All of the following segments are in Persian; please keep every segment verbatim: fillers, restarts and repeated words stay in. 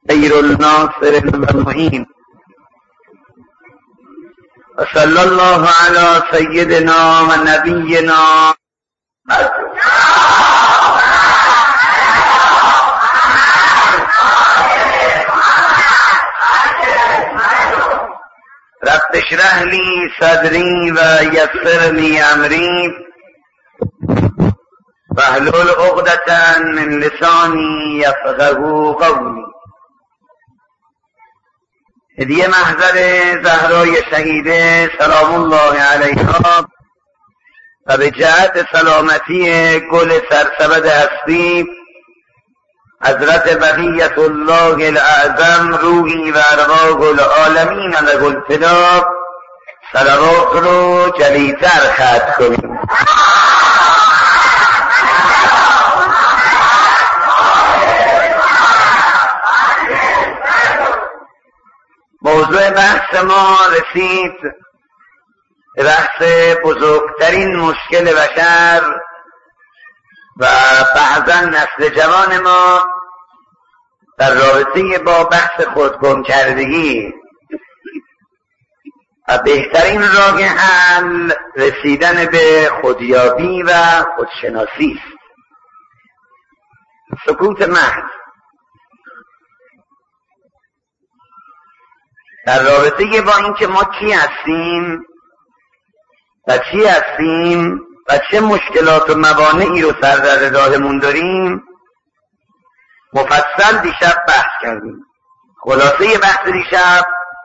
خیر الناصر المعین و صلی الله علی سیدنا و نبینا رب اشرح لی صدری و یسر لی امری واحلل عقدة من لسانی یفقهوا قولی. هدیه محضر زهرای شهیده سلام الله علیها و به جهت سلامتی گل سرسبد هستی حضرت بقیت الله الاعظم روحی و ارواح العالمین له الفدا صلوات رو جلیتر ختم کنیم. موضوع بحث ما رسید به بحث بزرگترین مشکل بشر و بعضا نسل جوان ما در رابطه با بحث خودگم کردگی و بهترین راه حل رسیدن به خودیابی و خودشناسی است. سکوت محض در رابطه با اینکه ما کی هستیم و چی هستیم و چه مشکلات و موانعی رو سر در راهمون داریم مفصل دیشب بحث کردیم. خلاصه بحث دیشب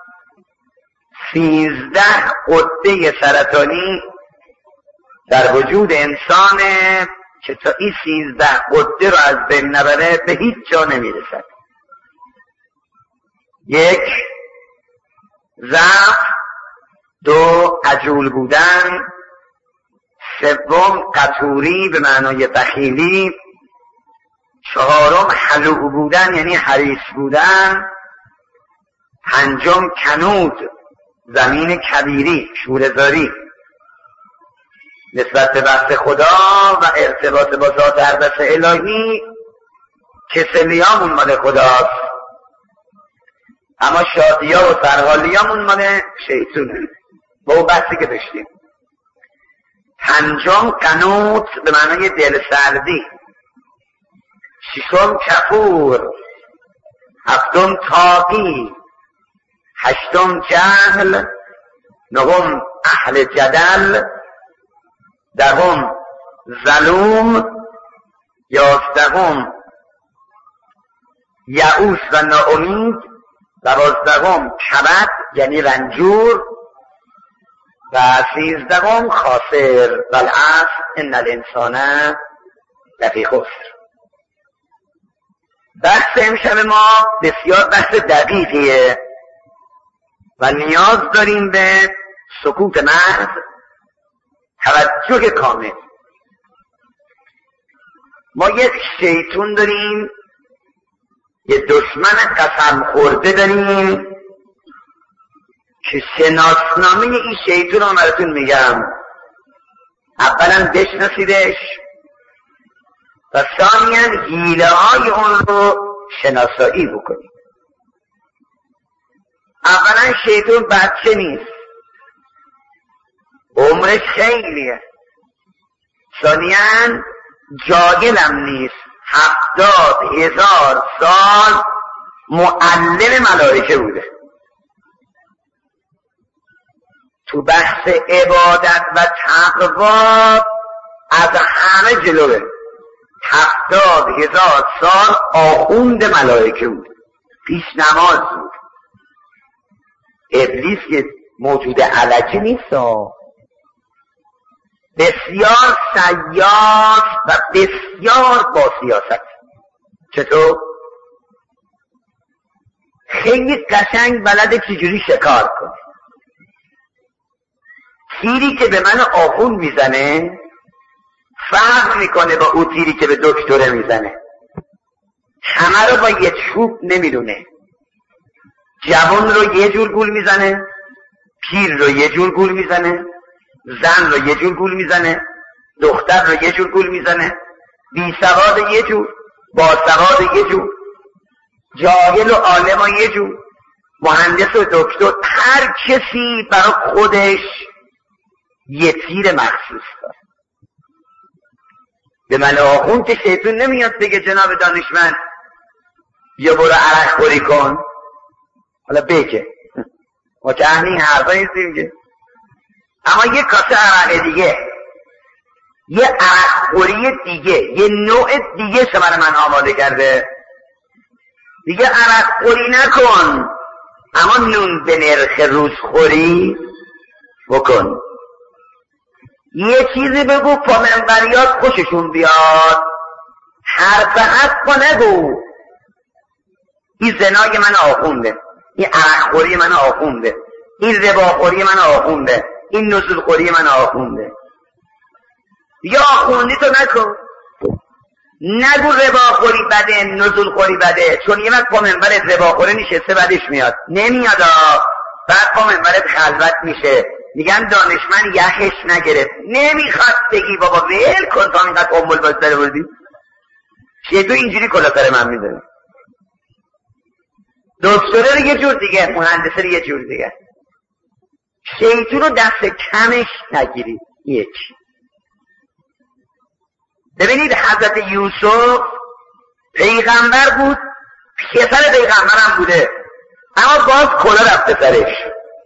سیزده غده سرطانی در وجود انسانه که تا این سیزده غده رو از بین نبره به هیچ جا نمیرسد. یک، ضعف. دو، عجول بودن. سوم، قطوری به معنای بخیلی. چهارم، حلوع بودن یعنی حریص بودن. پنجم، کنود، زمین کبیری، شوره‌زاری نسبت به بحث خدا و ارتباط با ذات اقدس الهی. کسلیامون مال خداست اما شادیا و سرحالیامون مال شیطونه. با اون بحثی که داشتیم. پنجم، قنوط به معنای دل سردی. ششم، کفور. هفتم، طاغی. هشتم، جهل. نهم، اهل جدل. دهم، ظلوم. یازدهم، یئوس و ناامید. دوازدهم، کبد یعنی رنجور. و سیزدهم، خاسر. والعصر ان الانسان لفی خسر. بحث امشب ما بسیار بحث دقیقیه و نیاز داریم به سکوت محض، توجه کامل. ما یک شیطون داریم، یه دشمن قسم خورده داریم که شناسنامه این شیطون رو براتون میگم. اولا بشناسیدش و ثانیا حیله های اون رو شناسایی بکنید. اولا شیطون بچه نیست، عمرش خیلیه. ثانیا جاهلم نیست، هفتاد هزار سال معلم ملائکه بوده. تو بحث عبادت و تقوا از همه جلوه. هفتاد هزار سال آخوند ملائکه بود، پیش نماز بود. ابلیس که موجود علکی نیست، بسیار سیاس و بسیار با سیاست. چطور؟ خیلی قشنگ بلده چجوری شکار کنه. تیری که به من آخوند میزنه فرق میکنه با او تیری که به دکتره میزنه. همه رو با یه چوب نمیدونه. جوان رو یه جور گول میزنه، پیر رو یه جور گول میزنه، زن رو یه جور گول میزنه، دختر رو یه جور گول میزنه، بی سواد یه جور، با سواد یه جور. جاهل و عالم ها یه جور، مهندس و دکتر، هر کسی برای خودش یه تیر مخصوص داره. به من آخوند که شیطون نمیاد بگه جناب دانشمند بیا برو عرق خوری کن، حالا بگه ما که اهل این حرفا نیستیم میگه، اما یه کاسه عرق دیگه، یه عرق خوری دیگه، یه نوع دیگه شما من آماده کرده، دیگه عرق خوری نکن اما نون به نرخ روز خوری بکن. یه چیزی بگو پامنبریات خوششون بیاد، حرف حق نگو این زنای من آخونده، این عرق خوری من آخونده، این ربا خوری من آخونده، این نزول خوری من آخونده. یا آخوندی تو نکن، نگو ربا خوری بده، نزول خوری بده، چون یه وقت پا منبرت ربا خوری نشسته بعدش میاد، نمیاد بعد پا منبرت خلوت میشه، میگن دانشمند یخش نگرفت، نمیخواد بگی بابا ویل کن تا اینقدر قنبل بازداره بردی. شیطون اینجوری کلاتر من میدونه، دکتره رو یه جور دیگه، مهندسه رو یه جور دیگه. شیطون رو دست کمش نگیرید. یک، ببینید حضرت یوسف پیغمبر بود، پسر پیغمبر هم بوده، اما باز کلا رفته سرش.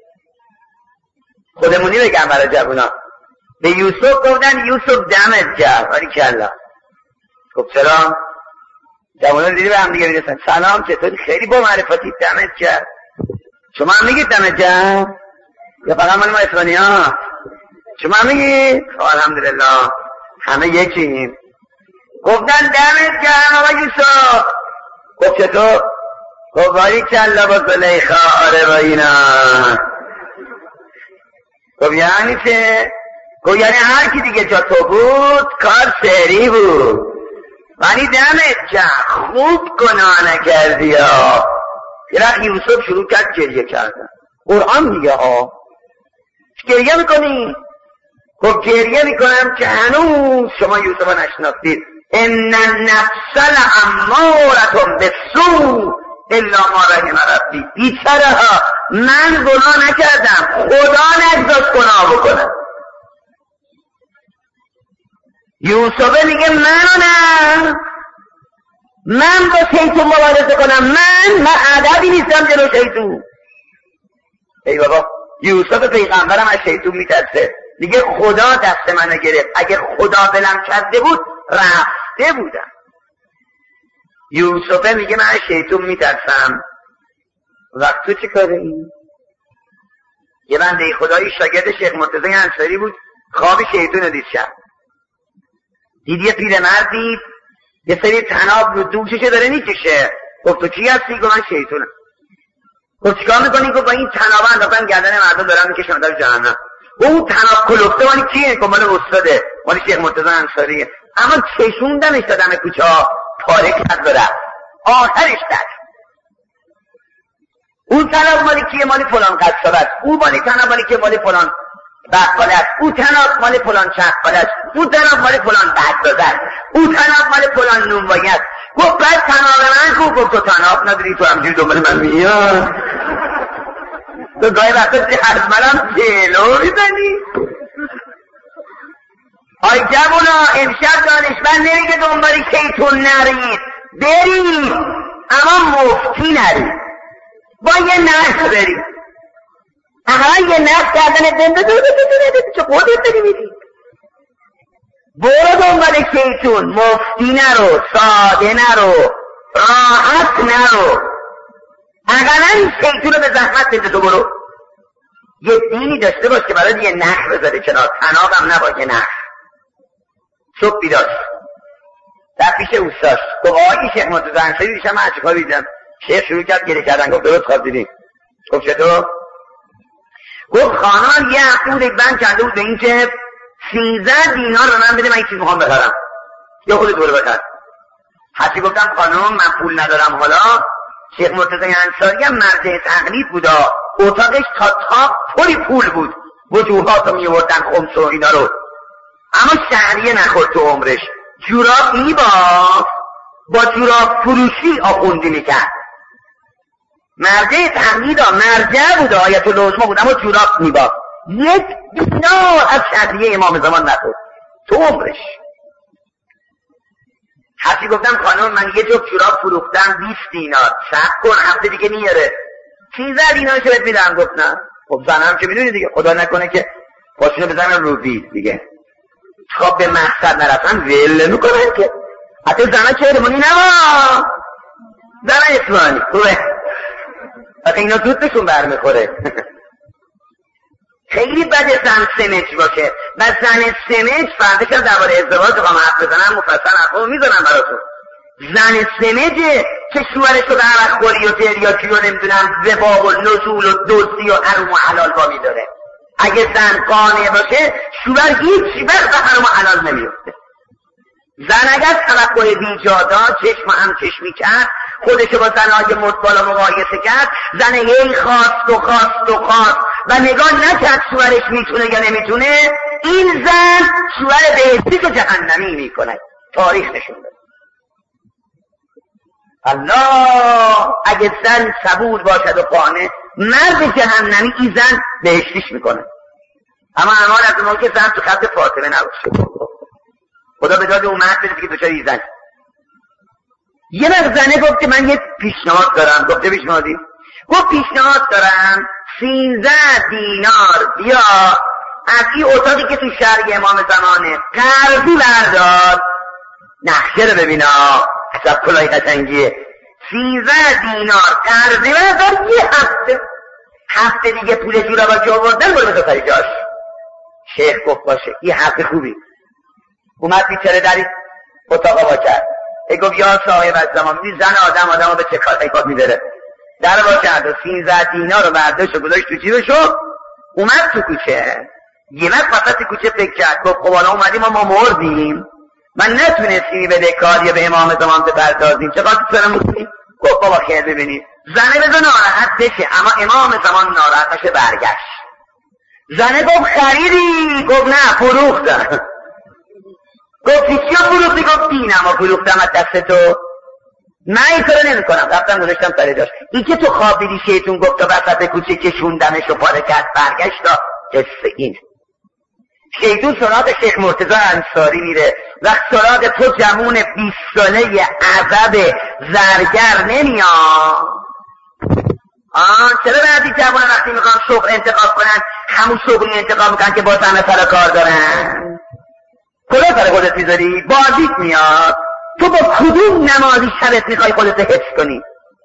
خودمونی بگم برای جوونا، به یوسف گفتن یوسف دمت گرم، ولی کلا خب سلام جوونا دیدی به هم دیگه میرسن، سلام چطوری، خیلی با معرفتی، دمت گرم. شما هم میگید دمت گرم یا فقط مال ما اسپانی ها؟ شما هم میگید؟ الحمدلله همه یکیم. گفتن دمت گرم آقا یوسف. خب چطور؟ خب ولی کلا با زلیخا آره با اینا. خب یعنی چه؟ خب یعنی هر کی دیگه جا تو بود کار سری بود، ولی دمت گرم خوب گناه نکردی ها. یه وقت یوسف شروع کرد گریه کردن. قرآن میگه ها گریه میکنی؟ خب گریه میکنم که هنوز شما یوسف نشناختید. ان النفس لامارة بالسوء الا ما رحم ربی. بیچاره‌ها من گناه نکردم، خدا نگذاشت گناه بکنم. یوسف میگه منو نه، من با شیطون مبارزه کنم، من من ادبی نیستم جلو شیطون. ای بابا یوسف پیغمبرم از شیطون میترسه، میگه خدا دست منو گرفت، اگه خدا بلم کرده بود رفته بودم. یوسف میگه من از شیطون میترسم. وقت تو چی کاره این؟ یه بنده خدایی شاگرد شیخ مرتضی انصاری بود، خواب شیطون رو دید شب. دید یه پیرمردی یه سری طناب رو دوشش داره میکشه. گفت تو کی هستی؟ گفت من شیطونم. گفت چیکار میکنی؟ گفت با این طنابا انداختن گردن مردم دارن میکشن در جهنم. اون طناب کلفته مالی کیه؟ گفت مال استاده، مال شیخ مرتضی انصاریه. اما چشوندمش دادم کوچه ها، پاره کرد داره آخرش داد. اون طناب مالی کیه؟ مالی فلان قصابت. اون مالی طناب مالی که مالی فلان بقالت. اون طناب مالی فلان چقالت. اون طناب مالی فلان بددازت. اون طناب مالی فلان نونوایت. گفت بعد طناب من کو؟ گفت تو طناب نداری، تو همجوری دنبال من میاد. تو گاهی وقتا از منم جلو میزنی. آی جوونا امشب دانشمند نمیگه دنبال شیطون نرید، برید اما مفتی نرید، با یه نخ برید. اها یه نخ کردن دنده دو دو دو دو چه خودت داری میری؟ برو دنبال شیطون، مفتی نرو، ساده نرو، راحت نرو. اقلا شیطون رو به زحمت بده تو برو. یه دینی داشته باش که برای یه نخ بذاره کنار، طنابم نبا یه نخ. صبح بیداش در پیش اوستاش گفت آقای شیخ مرتضی انصاری دیشب من چه کاری دیدم؟ شیخ شروع کرد گریه کردن. گفت درست خواب دیدی؟ گفت چطور؟ گفت خانم یه هفته بود بند کرده بود به این که سیزده دینار رو من بده من این چیز میخوام بخرم، یا خودت برو بخر. حتی گفتم خانم من پول ندارم. حالا شیخ مرتضی انصاری هم مرجع تقلید بودا، اتاقش تا تاق پری پول بود، وجوهات رو میوردن خمس و اینا رو، اما شهریه نخورد تو عمرش. جوراب میباف، با جوراب فروشی آخوندی میکرد. مرجع تمهید ها مرجع بود آیت العظما بود اما جوراب میباخت. یک دینار از شهریه امام زمان نخورد تو عمرش. هرچی گفتم خانم من یه جفت جوراب فروختم بیست دینار صبر کن هفته دیگه میاره سیزده دینار شو بهت میدم. گفت نه. خب زنم که میدونی دیگه خدا نکنه که پاشونو بزنن رو ویل دیگه خب به مقصد نرفتن ول میکنن که حتی زنه چهرمونی نما زنه اسمانی خوبه حتی اینا زود بهشون برمیخوره. خیلی بده زن سمج باشه و زن سمج فردش هم درباره ازدواج بخوام حرف بزنم مفصل حرفو میزنم براتون. زن سمجه که شوهرش رو به عرق خوری و تریاکی و نمیدونم زباب و نزول و دزدی و حرام و حلال با میداره. اگه زن قانع باشه شوهر هیچ وقت به حرام و حلال نمیفته. زن اگر توقع بیجادا چشم هم چشمی کرد خودشو با زنهای مطبالا مقایسه کرد زن هی خواست و خواست و خواست و نگاه نکرد شوهرش میتونه یا نمیتونه این زن شوهر بهشتی که جهنمی میکنه. تاریخ نشون داد. الله اگه زن صبور باشد و قانع مرد جهنمی این زن بهشتیش میکنه. اما امان از اون که زن تو خط فاطمه نباشه. خدا به داد اون مرد برسه که دچار این زن. یه وقت زنه گفت که من یه پیشنهاد دارم. گفته پیشنهادی؟ گفت پیشنهاد دارم سیزده دینار بیا از این اتاقی که تو شرق امام زمانه قرضی بردار نقشه رو ببینا حساب کلای قشنگیه. سیزده دینار قرضی بردار یه هفته هفته دیگه پول جورابا که آوردن برو بذار سر جاش. شیخ گفت باشه یه هفته خوبی. اومد بیچاره در اتاقا با کرد. ای گفت یا صاحب از زمان می زن آدم آدم به چه کار ایکات میبره. در با کرد و سیزده دینار رو برداشت و گذاشت تو جیبشو اومد تو کوچه. یه وقت وسط کوچه فکر کرد گفت خب حالا اومدیم و ما مردیم من نتونستیم بده کاری به امام زمان بپردازیم چقدر سرم بکنیم. گفت بابا خیر ببینید زنه بزن ناراحت بشه اما امام زمان ناراحت بشه برگشت. زنه گفت خریدی؟ گفت نه فروختم. گفت چیا فروختی؟ گفت دینم و فروختم از دست تو. من این کارو نمی کنم. رفتم گذاشتم سر جاش. این که تو خواب دیدی شیطون گفت تا وسط کوچه کشوندمش و پاره کرد برگشت تا قصه این. شیطون سراغ شیخ مرتضی انصاری میره وقت سراغ تو جمون بیست ساله عذب زرگر نمیاد. آن چرا بعدی جوان وقتی میخوان شغل انتخاب کنن همون شغلی انتخاب میکنن که با همه سر کار دارن؟ کلا سر خودت میذاری بازیت میاد. تو با کدوم نمازی شبت میخوای خودت حفظ کنی؟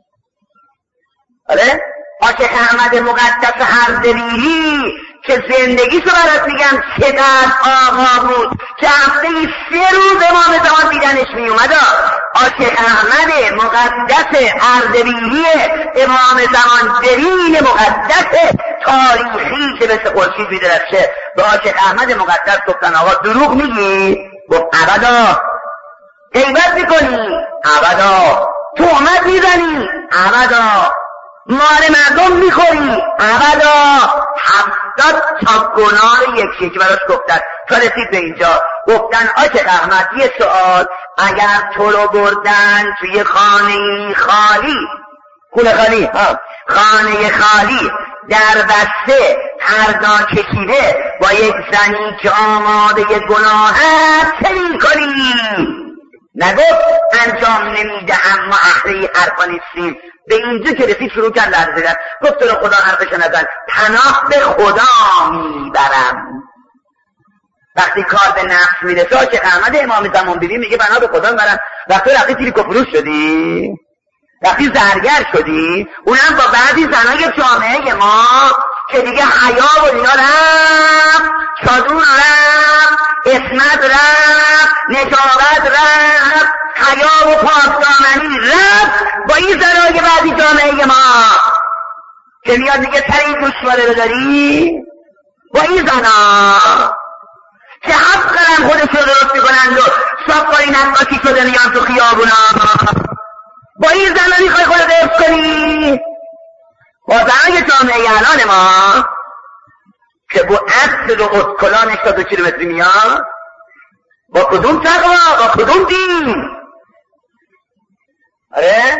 آره؟ آشیخ احمد مقدس اردبیلی که زندگیشو برات میگم چقدر آقا بود که هفته سه روز امام زمان دیدنش میومد. آشیخ احمد مقدس اردبیلی امام زمان درین مقدس تاریخی که مثل خورشید میدرخشه به آشیخ احمد مقدس گفتن آقا دروغ میگی؟ گفت ابدا. غیبت میکنی؟ ابدا. تهمت میزنی؟ ابدا. مال مردم میخوری؟ ابدا. هفتاد تا گناه یک شیخی براش گفتن تا رسید به اینجا. گفتن آشیخ احمد یه سوال اگر تو رو بردن توی خانه خالی خونه خالی ها خانه خالی در بسته پردا کشیده با یک زنی که آماده گناه چه میکنی؟ نگفت انجام نمیدهم ما اهل حرفا نیستیم. به اینجا که رسید شروع کرد لرزیدن. گفت تو رو خدا حرفش نزن پناه به خدا میبرم. وقتی کار به نفس میرسه آشیخ احمد امام زمان بیبی میگه پناه به خدا میبرم. وقتی رفتی تیری کفروش شدی وقتی زرگر شدی اونم با بعضی زنای جامعه ما که دیگه حیا و اینا رفت چادون رفت اسمت رفت نجابت رفت حیا و پاکدامنی رفت با این زنای بعضی جامعه ما که میاد میگه سر این گوشواره رو داری با این زنا که حق قرم خودش رو درست میکنند و صافکاری نقاشی شده میان تو خیابونا با این زنها میخوای خودت حفظ کنی؟ با زنهای جامعه الان ما که با عکس و اتکلانش تا دو کیلومتری میاد با کدوم تقوا با کدوم دین؟ آره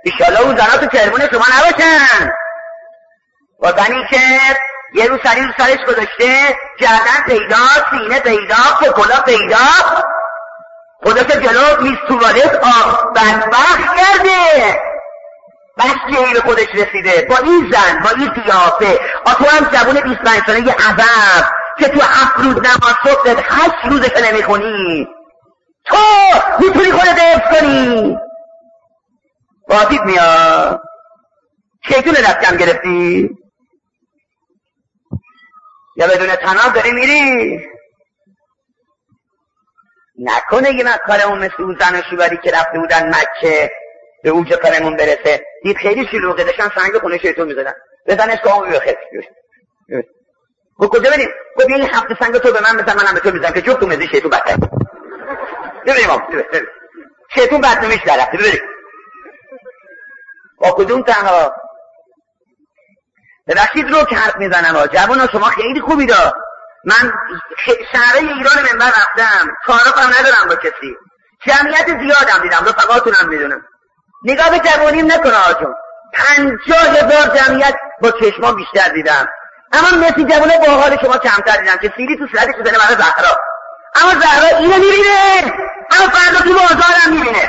ایشالله اون زنها تو کرمون شما نباشن. با زنی که یه رو سری رو سرش گذاشته، گردن پیدا، سینه پیدا، فکلا پیدا، خودش جلو میز توالت آب بدبخت کرده، بس جایی به خودش رسیده با این زن، با این قیافه. آ تو هم جوون بیست و پنج ساله عذب که تو هفت روز نماز صبحت هشت روزش نمیخونی، تو میتونی خودت حفظ کنی؟ بازیت میاد شیطون دستم گرفتی یا بدون تناب داری میری؟ نکنه یه من کارمون مثل اون زن و شوهری که رفته بودن مکه به اوج کارمون برسه، دید خیلی شلوغه، داشتن سنگ خونه شیطون میزدن، بزنش که آمون بخیر. گفت کجا بریم؟ گفت این هفته سنگ تو به من بزن، منم به تو میزنم که جفتمون از شیطون بدتر. ببینیم آم شیطون بدنمیش در رفته. ببینیم با کدوم تنها ببخشید رو که حرف میزنم ها جوان شما خیلی خوبی دا. من شهره ایران منبر رفتم، تعارف هم ندارم با کسی، جمعیت زیادم دیدم، رفقاتونم میدونم، نگاه به جوانیم نکنه آجون، پنجاه هزار جمعیت با چشمان بیشتر دیدم، اما مثل جوانه با حال شما کمتر دیدم که سیلی تو صورتش بزنه برای زهرا. اما زهرا اینو میبینه، اما فردا تو بازارم میبینه.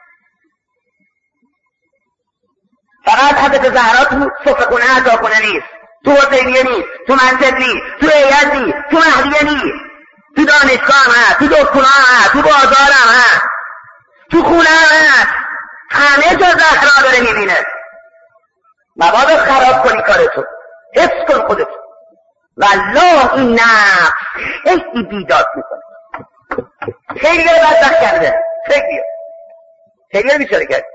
فقط حضرت زهرا تو صفحه خونه عطا خونه نیست، تو حسینیه نیست، تو منطق نیست، تو هیئت نیست، تو مهدیه نیست، تو دانشگاه هم هست، تو دکترا هم هست، تو بازار هم هست، تو خونه هم هست، همه جا زهرا داره میبینه. مبادا خراب کنی کارتو، حفظ کن خودتو. والله این نفس خیلی بیداد میکنه، خیلی گره بدبخت کرده، خیلی خیلی گره بیچاره کرده.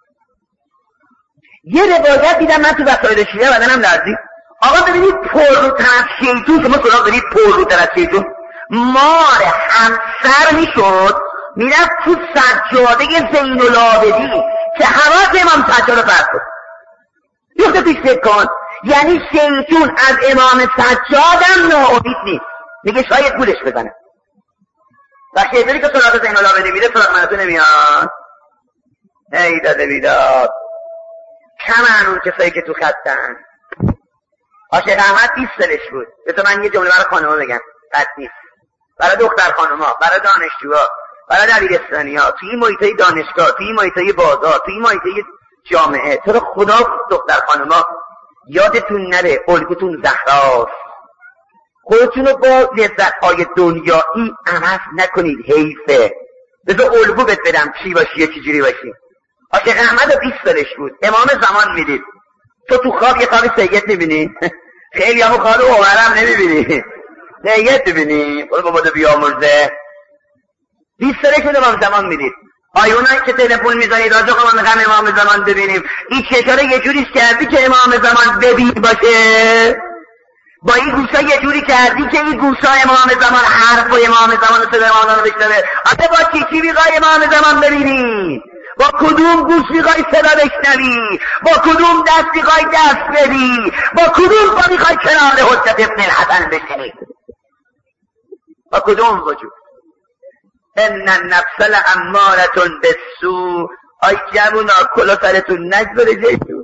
یه روایت دیدم من تو وسایل شیعه بدنم لرزید. آقا ببینید پرروتر از شیطون، شما سراغ دارید پرروتر از شیطون، مار همسر میشد میرفت تو سجاده زین العابدین که حواس امام سجاد فرد بود. یخته پیش فکر کن، یعنی شیطون از امام سجادم ناامید نیست، میگه شاید گولش بزنه. و شیطونی که سراغ زین العابدین میره سراغ منتو نمیاد. ای داده بیداد کمن اون کسایی که تو خطن. عاشق احمد بیست سالش بود. بذار من یه جمله برای خانم‌ها بگم، بد نیست، برای دختر خانم‌ها، برای دانشجوها، برای دبیرستانی‌ها، توی این محیطای دانشگاه، توی این محیطای بازار، توی این محیطای جامعه، تو رو خدا دختر خانم‌ها یادتون نره الگوتون زهراست. خودتون رو با لذت‌های دنیایی عوض نکنید، حیفه. بذار الگو بهت بدم چی باشی چی جوری باشی. عاشق احمد بیست سالش بود، امام زمان میدید. تو تو خواب یه خواب سید میبینی؟ خیلی همون خواب عمرم نمیبینی، سید میبینی؟ برو بابا دو بیامرزه. بیست سالش بود امام زمان میدید. آیونایی که تلفن میزنید راجع ما میخوام امام زمان ببینیم، این چشاره یه جوریش کردی که امام زمان ببین باشه، با این گوشا یه جوری کردی که این گوشا امام زمان حرف و امام زمان رو صدا امام رو بشنوه. آخه با چی چی میخوای امام زمان ببینی؟ با کدوم گوش میخوای صدا بشنوی؟ با کدوم دست میخوای دست بدی؟ با کدوم پا میخوای کنار حجت ابن الحسن بشینی؟ با کدوم وجود؟ ان النفس لاماره بالسوء. آی جوونا کلا سرتون نگذاره جیتون.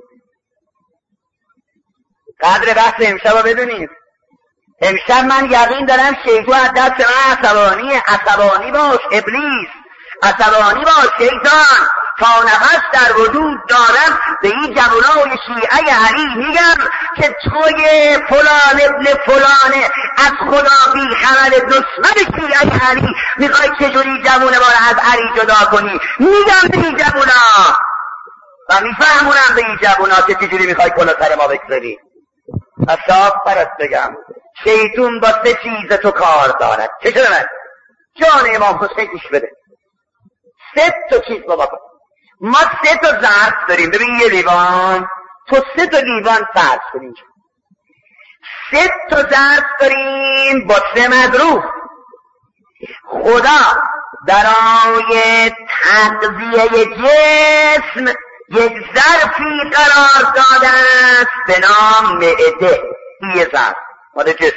قدر بحث امشب رو بدونید. امشب من یقین دارم شیطان از دست من عصبانی عصبانی باش ابلیس، عصبانی باش شیطان، تا نفس در وجود دارم به این جوانای شیعه علی میگم که توی فلان ابن فلانه از خدا بی خبر دشمن شیعه علی میخوای چجوری جوونه بار از علی جدا کنی؟ میگم به این جوونا و میفهمونم به این جوونا که چجوری میخوای کلا سر ما بگذاری. اصاب فرست بگم شیطون با سه چیز تو کار دارد. چه شده من؟ جان امام حسین گوش بده. سه تا چیز بابا کن. ما سه تا ظرف داریم. ببین یه لیوان، تو سه تا لیوان فرض کنیم، سه تا ظرف داریم با سه مظروف. خدا برای تغذیه جسم یک ظرفی قرار داده است به نام معده. یه ظرف مال جسم.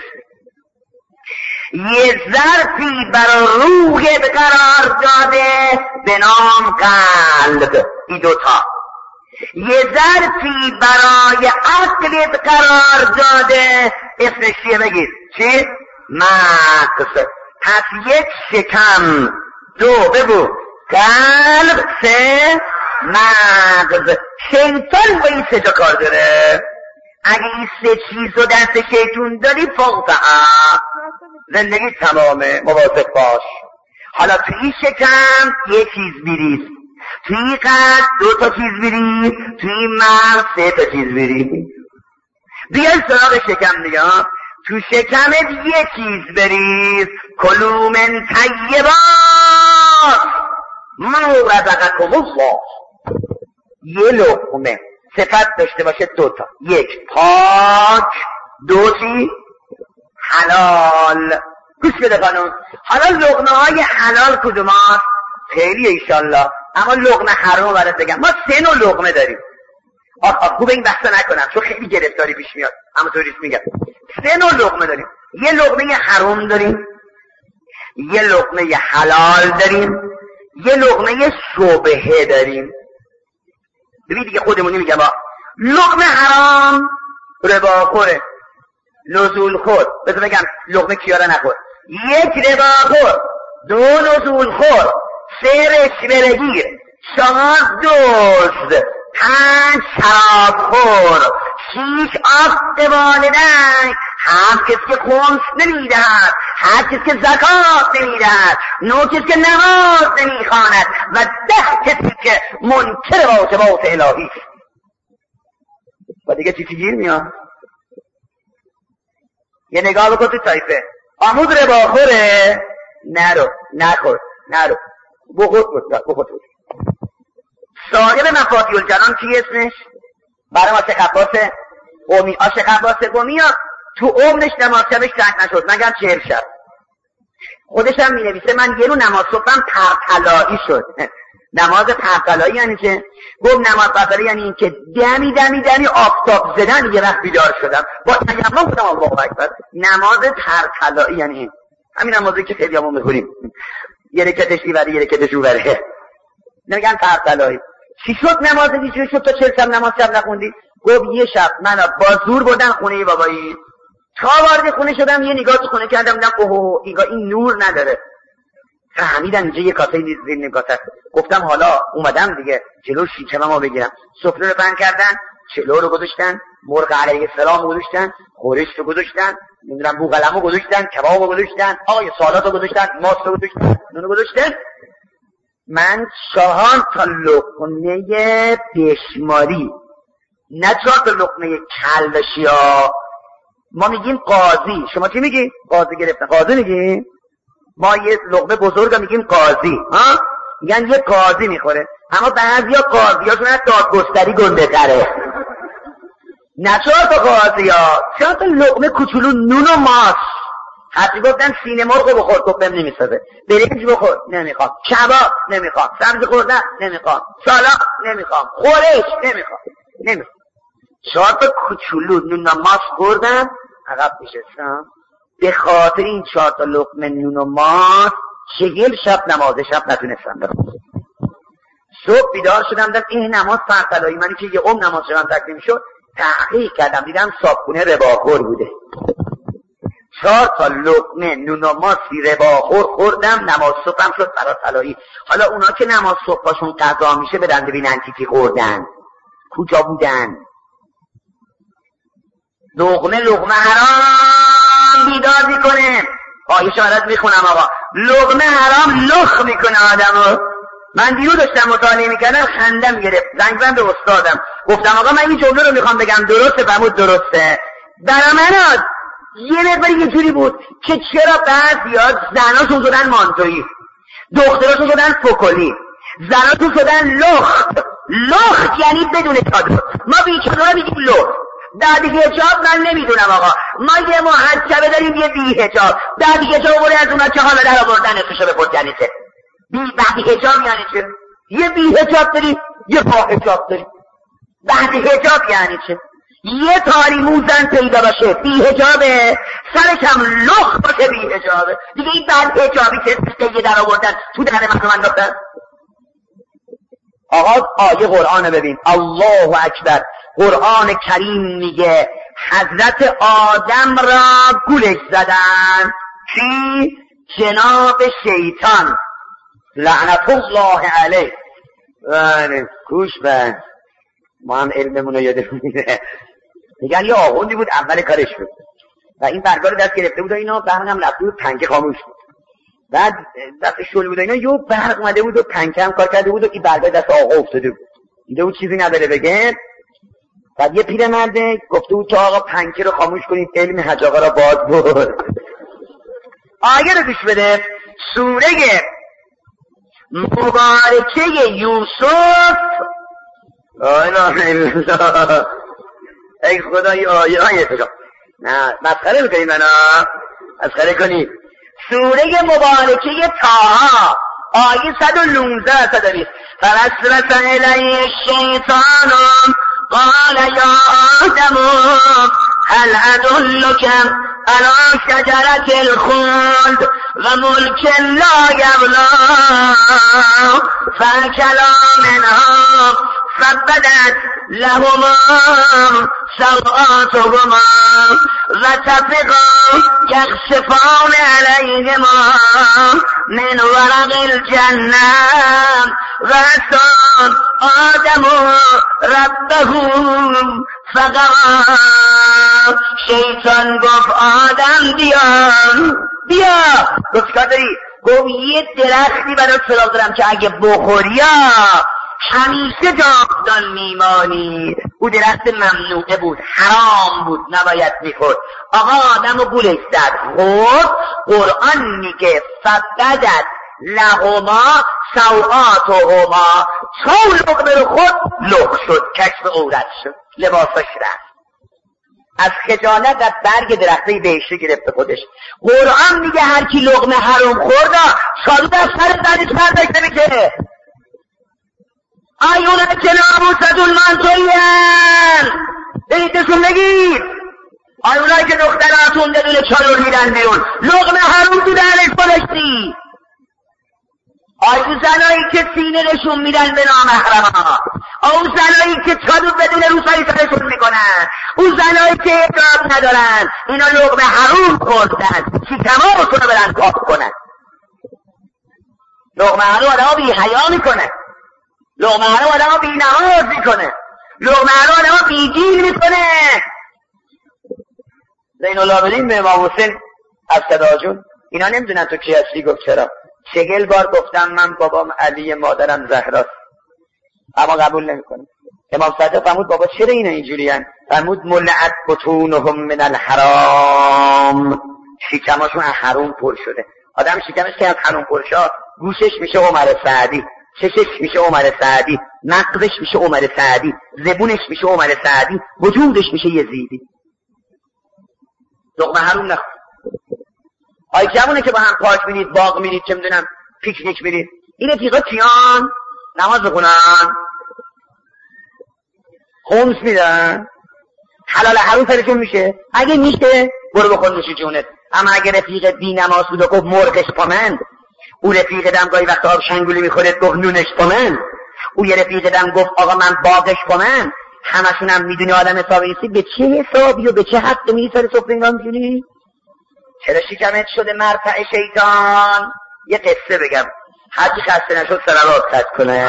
یه ظرفی برای روح قرار داده به نام قلب. این دوتا. یه ظرفی برای عقلت قرار داده، اسمش چیه بگید؟ چی؟ مغز. پس یک شکم، دو بگو قلب، سه مغز. شیطان با این سه تا کار داره. اگه این سه چیز رو دست شیطون داری فوقها زندگی تمامه. مواظب باش. حالا تو این شکم یه چیز بیریز، تو این قلب دو تا چیز بیریز، تو این مغز سه تا چیز بیریز. بیای سراغ شکم دیگه. تو شکمت یه چیز بریز، کلوا من طیبات ما رزقکم الله. یه لقمه صفت داشته باشه دوتا، یک پاک، دو چی؟ حلال. گوش بده خانم، حالا لقمه های حلال کدوم هست؟ خیلی ایشالله، اما لقمه حرام برات بگم. ما سه نوع لقمه داریم. آخ آخ خوب این بحثا نکنم چون خیلی گرفتاری پیش میاد، اما طوریست میگم. سه نوع لقمه داریم. یه لقمه حرام داریم، یه لقمه حلال داریم، یه لقمه شبهه داریم. ببین دیگه خودمونی میگم با لقمه حرام رباخوره، نزول خور. بذار بگم لقمه کیاره نخور. یک رباخور، دو نزول خور، سه رشوه‌گیر، چهار دزد، پنج شرابخور، شیش عاق والدین، هفت کسی که خمس نمیدهد، هشت کسی که زکات نمیدهد، نه کسی که نماز نمیخواند و ده کسی که منکر واجبات الهی است. و دیگه چی چی گیر میاد؟ یه نگاه بکن تو طایفه. آمود رباخوره، نرو نخور نرو بخور بخور. صاحب مفاتیح الجنان کی اسمش؟ برای ما شیخ عباس قمی. شیخ عباس قمی تو عمرش نماز شبش ترک نشد مگر چهل شب. خودش هم می نویسه من یه رو نماز صبحم پرطلایی شد. نماز پرطلایی یعنی چه؟ گفت نماز پرطلایی یعنی این که دمی دمی دمی آفتاب زدن یه وقت بیدار شدم با تیمم بودم الله اکبر. نماز پرطلایی یعنی این همین نمازی که خیلی همون میخونیم، یه رکعتش ایوره یه رکعتش اوره، نمیگن پرطلایی. چی شد نماز دیگه شد تا چهل شب نماز شب نخوندی؟ گفت یه شب من با زور بردن خونه بابایی، تا وارد خونه شدم یه نگاه تو خونه کردم دیدم اوه این نور نداره. فهمیدم اینجا یه کاسه زیر نگاهت. گفتم حالا اومدم دیگه جلو شیکممو بگیرم. سفره رو بند کردن، چلو رو گذاشتن، مرغ علیه السلام رو گذاشتن، خورش رو گذاشتن، نمیدونم بوغلمو گذاشتن، کبابو گذاشتن، آقای سالاتو گذاشتن، ماست رو گذاشتن، نونو گذاشتن. من چهار تا لقمه بشماری، نه چهار تا لقمه کلشی ها. ما میگیم قاضی، شما چی میگی؟ قاضی گرفتن. قاضی میگیم؟ ما یه لقمه بزرگ میگیم قاضی. ها؟ میگن یه قاضی میخوره. اما بعضیا قاضی هاشون از دادگستری گنده تره. نه چهار تا قاضی ها، چهار تا لقمه کوچولو نون و ماست. حتی گفتن سینه مرغ بخور، گفتم نمیسازه. برنج بخور، نمیخوام. کباب نمیخوام. سبز خوردن نمیخوام. سالاد نمیخوام. خورش نمیخوام. نمیخوام. چهار تا کوچولو نون و ماست خوردم، عقب نشستم. به خاطر این چهار تا لقمه نون و ماست چهل شب نماز شب نتونستم بخونم. صبح بیدار شدم دیدم این نماز فرطلایی، منی که یه عمر نماز شدم تکلیف شد، تحقیق کردم دیدم صابخونه رباخور بوده. چهار تا لقمه نون و ماستی رباخور خوردم، نماز صبحم شد فرطلایی. حالا اونا که نماز صبحشون قضا میشه بدن ببینن چی چی خوردن، کجا بودن. لقمه لقمه حرام بیدار میکنه. آیه شهادت میخونم آقا. لقمه حرام لخ میکنه آدمو. من دیرو داشتم مطالعه میکردم خندم گرفت. زنگ زدم به استادم گفتم آقا من این جمله رو میخوام بگم درسته؟ فرمود درسته. برای من یه مقدار یه جوری بود که چرا بعضیا زناشون شدن مانتویی، دختراشون شدن فکلی، زناشون شدن لخت. لخت یعنی بدون چادر. ما بی چادر میگیم لخت. بعد حجاب من نمیدونم آقا. ما یه محجبه داریم یه بی حجاب. بعد حجاب بوده از اونا که حالا در آوردن اسمشو بپرد یعنی چه؟ بی بعد حجاب یعنی چه؟ یه بی حجاب داری یه با حجاب داری. بعد حجاب یعنی چه؟ یه تاری موزن پیدا باشه بی حجابه، سرش هم لخ باشه بی حجابه. دیگه این بعد حجابی که اسمش که یه در آوردن تو در من رو انداختن. آقا آیه قرآن ببین، الله اکبر. قرآن کریم میگه حضرت آدم را گولش زدن. کی؟ جناب شیطان لعنت الله علیه. کوش بند ما هم علممون رو یادمون میره. میگن یه آخوندی بود اول کارش بود و این برگاه رو دست گرفته بود و اینا برق هم رفته بود، پنکه خاموش بود. بعد دست شل بود و اینا یه برق اومده بود و پنکه هم کار کرده بود و این برگاه دست آقا افتاده بود. دیده بود چیزی نداره بگه. بعد یه پیرمرده گفته بود تا آقا پنکه رو خاموش کنید، علم حج آقا را باد بود. آیه رو گوش بده. سوره مبارکه یوسف. ای خدای آیه آیه خدا، نه مسخره میکنی منو، مسخره کنی. سوره مبارکه طه آیه صد و نوزده صد و بیست. فوسوس الیه الشیطان قال یا آدم هل ادلک علی شجرة الخلد و ملک لا یبلی فاکلا منها فبدت لهما سوآتهما وطفقا یخصفان علیهما من ورق الجنة وعصى آدم ربه فغوى. شیطان گفت آدم بیا بیا. گفت چیکار داری؟ گفت یه درختی برات سراغ دارم که اگه بخوری همیشه جاودان میمانی. او درخت ممنوعه بود، حرام بود، نباید میخورد. آقا آدم رو گولش زد. خب قرآن میگه فبدت لهما سوآتهما، چون لقمه رو خود لغ شد، کشف عورت شد، لباسش رفت. از خجالت از برگ درخته بهشتی گرفته خودش. قرآن میگه هر کی لقمه حرام خورد شادو از سر زنی سر داشته میشه. آیونه که ناموسد المنطویین بریدشون بگید. آیونه که دختراتون بدون چالور میرن بیرون، لقمه حرام تو درش بلشتی. آیون زنایی که سینه نشون میدن به نامحرما، اون زنایی که چادر بدون روسایی سرشون میکنن، اون زنایی که اعتراض ندارن، اینا لقمه حرام خوردن، شکماشون رو برن کاف کنن. لقمه حرام آدم ها بی حیا میکنه، لقمه حرام آدم ها بی نماز میکنه، لقمه حرام آدم ها بی دین میکنه. زین العابدین به امام حسین از صدا جون اینا نمیدونن تو کی هستی. گفت چرا؟ چگل بار گفتم من بابام علی مادرم زهراست، اما قبول نمیکنه. امام صادق فرمود بابا چرا اینا اینجوریان؟ فرمود ملعت بطونهم من الحرام، شکماشون از حرام پر شده. آدم شکمش که از حرام پر شد، گوشش میشه عمر سعدی، چشش میشه عمر سعدی، مغزش میشه عمر سعدی، زبونش میشه عمر سعدی، وجودش میشه یزیدی. لقمه حرام نخور. آی جوونه که با هم پارک میرید، باغ میرید، چه میدونم پیکنیک میرید، این رفیقا کیان؟ نماز بخونن، خمس میدن، حلال حرام سرشون میشه. اگه میشه برو بخون نوش جونت. اما اگه رفیق بی نماز بود و گفت مرغش پامن، او رفیق دم گاهی وقت آب شنگولی میخوره گفت نونش پامن، او یه رفیق دم گفت آقا من باغش پامن، همشون هم میدونی آدم حسابی به چه حسابی و به چه حق میسر سفره اینا میدونی؟ چرا شکمت شده مرفع شیطان؟ یه قصه بگم، هرچی خسته نشد صلوات خط کنه.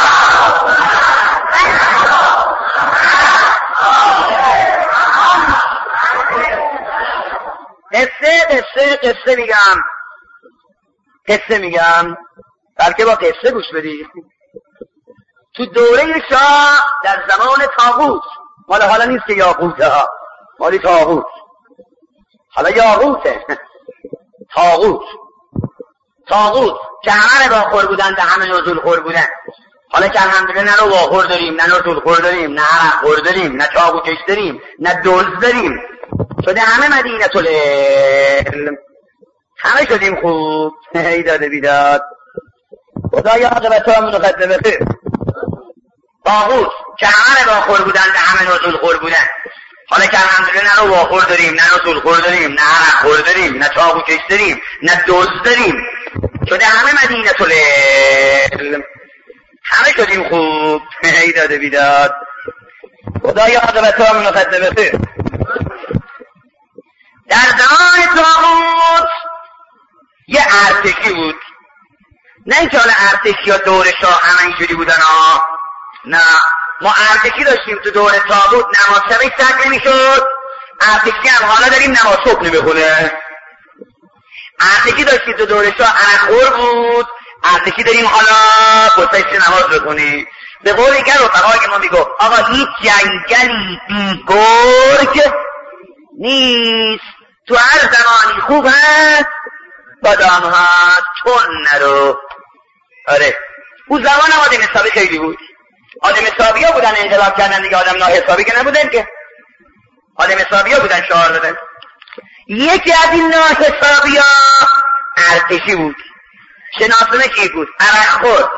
قصه قصه قصه میگم قصه میگم بلکه با قصه گوش بدید. تو دوره شاه در زمان طاغوت، مال حالا نیست که یاقوته ها، مالی طاغوت، حالا یاقوته، طاغوت طاغوت که همه واخور بودن، به همه نزول خور بودن. حالا که الحمدلله نه رو واخور داریم، نه نزول خور داریم، نه عرق خور داریم، نه چاقو کش داریم، نه دلز داریم، شده همه مدینه العلم، همه شدیم خوب. ایداد بیداد خدا یا عاقبت همون رو خدمه بخیر. طاغوت که همه واخور بودن، به همه نزول خور بودن. حالا که الحمدلله نه رو واخور داریم، نه نزول خور داریم، نه عرق خور داریم، نه چاقو کش داریم، نه دلز داریم، شده همه مدینه العلم، همه شدیم خوب. ای داده بیداد خدا یاد و تو همونو خدمه بخیر. در زمان طاغوت یه ارتشی بود، نه اینکه حالا ارتشی ها دور شاه همه اینجوری بودن ها، نه، ما ارتشی داشتیم تو دور طاغوت نماز شبش سک نمیشد، ارتشی هم حالا داریم نماز صبح نمیخونه. ارتشی داشتیم تو دور شاه عرقخور بود، ارتشی داریم حالا گسست نماز بکنیم. به قول گر رفقا که ما میگو آقا هیچ جنگلی بی گرگ نیست، تو هر زمانی خوب هست بادام هست چون نرو. آره اون زمان هم آدم حسابی خیلی بود، آدم حسابی ها بودن انقلاب کردن دیگه، آدم ناحسابی که نبودن که، آدم حسابی ها بودن شعار دادن. یکی از این ناحسابی ها ارتشی بود، شناسونه کی بود؟ عرقخور،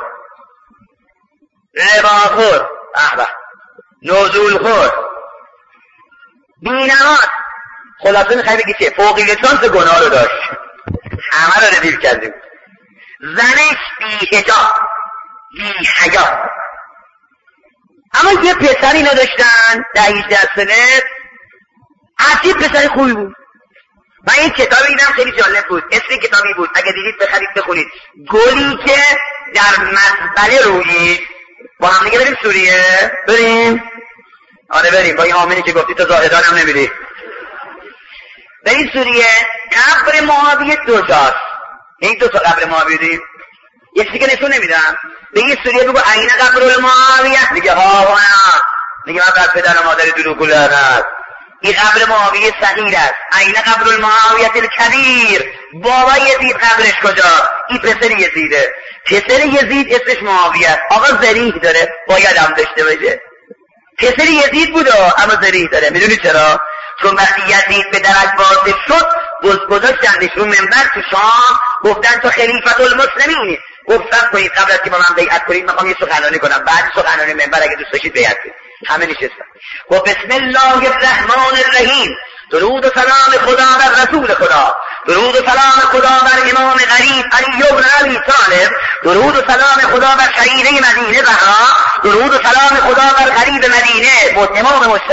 رباخور، احبه نزولخور، بینماز، خلاصه میخوای بگی چه؟ فوقی لیسانس گناه رو داشت، همه رو ردیف کردیم. زنش بی حجاب بی حیا، اما یه پسری نداشتن ده هجده سنه، عجیب پسر خوبی بود. من این کتابی دیدم خیلی جالب بود، اسم کتابی بود اگه دیدید بخرید بخونید، گلی که در مزبله رویید. با هم دیگه بریم سوریه؟ بریم؟ آره بریم، با این آمینی که گفتی تو زاهدان هم نمیری. بریم سوریه. قبر معاویه دو جاست، این دو تا قبر معاویه دیم، یکی که نشون نمیدم. به این سوریه بگو عین قبر المعاویه، میگه ها وانا، میگه من بر پدر و مادر دروغ لعنت، این قبر معاویه صغیر است، عین قبر المعاویه الکبیر. بابا یزید قبرش کجا؟ این پسر یزیده، پسر یزید اسمش معاویه است. آقا ذریح داره، باید هم داشته باشه. پسر یزید بود اما ذریح داره. میدونی چرا؟ چون وقتی یزید به درک واصل شد گذاشتندش رو منبر تو شام، گفتن تو خلیفت المسلمین، گفتن کنید قبل از که با من بیعت کنید میخوام یه سخنرانی کنم، بعد سخنرانی منبر اگه دوست داشتید بیعت کنید. همه نشستن و بسم الله الرحمن الرحیم، درود و سلام خدا بر رسول خدا، درود و سلام خدا بر امام غریب علی بن ابی طالب، درود و سلام خدا بر شهیده مدینه زهرا، درود و سلام خدا بر غریب مدینه امام مصطفی،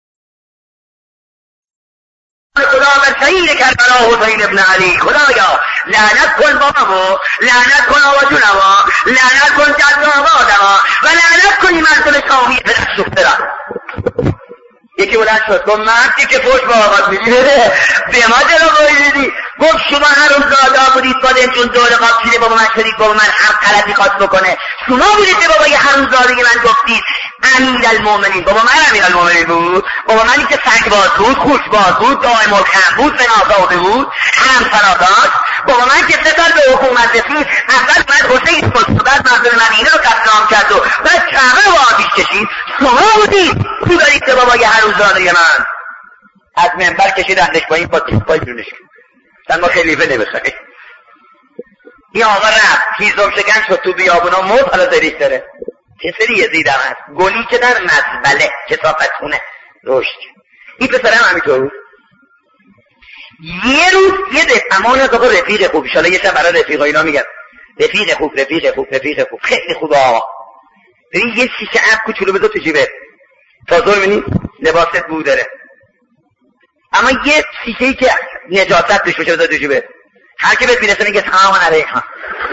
خدا بر شهید کربلا حسین ابن علی. خدایا لعنت کن بابامو، لعنت کن آقا جونمو، لعنت کن جد آبادمو و لعنت کنی مردم شامی پدر سوخته. یکی بلند شد گفت مردی که پشت با آقاد میدی بده به ما جلو بایدی. گفت شما هر زادا بودید بادن چون دور قاب چیده بابا من شدید بابا من هر غلطی خواست بکنه، شما بودید که بابا یه حرومزاده که من گفتید امیر المومنین. بابا من امیر المومنین بود؟ بابا منی که سگ باز بود، خوش باز بود، دائم الخم بود، فنازاده بود، هم فنازاش. بابا من که سه سال به حکومت رسید، اول من حسین پشت بعد مردم مدینه رو قتل کرد و بعد کعبه رو آتیش کشید. شما بودید تو دارید که بابا یه حرومزاده من از منبر کشیدندش پایین با تیپ پای برونش کرد. ما خلیفه نمیخواهیم. این آقا رفت هیزم شکن شد تو بیابونا مرد، حالا دریش داره. پسری یزید هم هست، گلی که در مزبله کتابت خونه رشد. این پسر هم همینطور بود. یه روز یه دفت امان از آقا رفیق خوب، شالا یه شب برای رفیق اینا میگن رفیق خوب رفیق خوب رفیق خوب خیلی خوبه آقا. ببین یه شیشه اب کوچولو بذار تو جیبت تازور منی لباست بو داره، اما یه شیشه‌ای که نجاست توش بشه بذار تو جیبت، هر که بهت میرسه میگه سلام علیکم.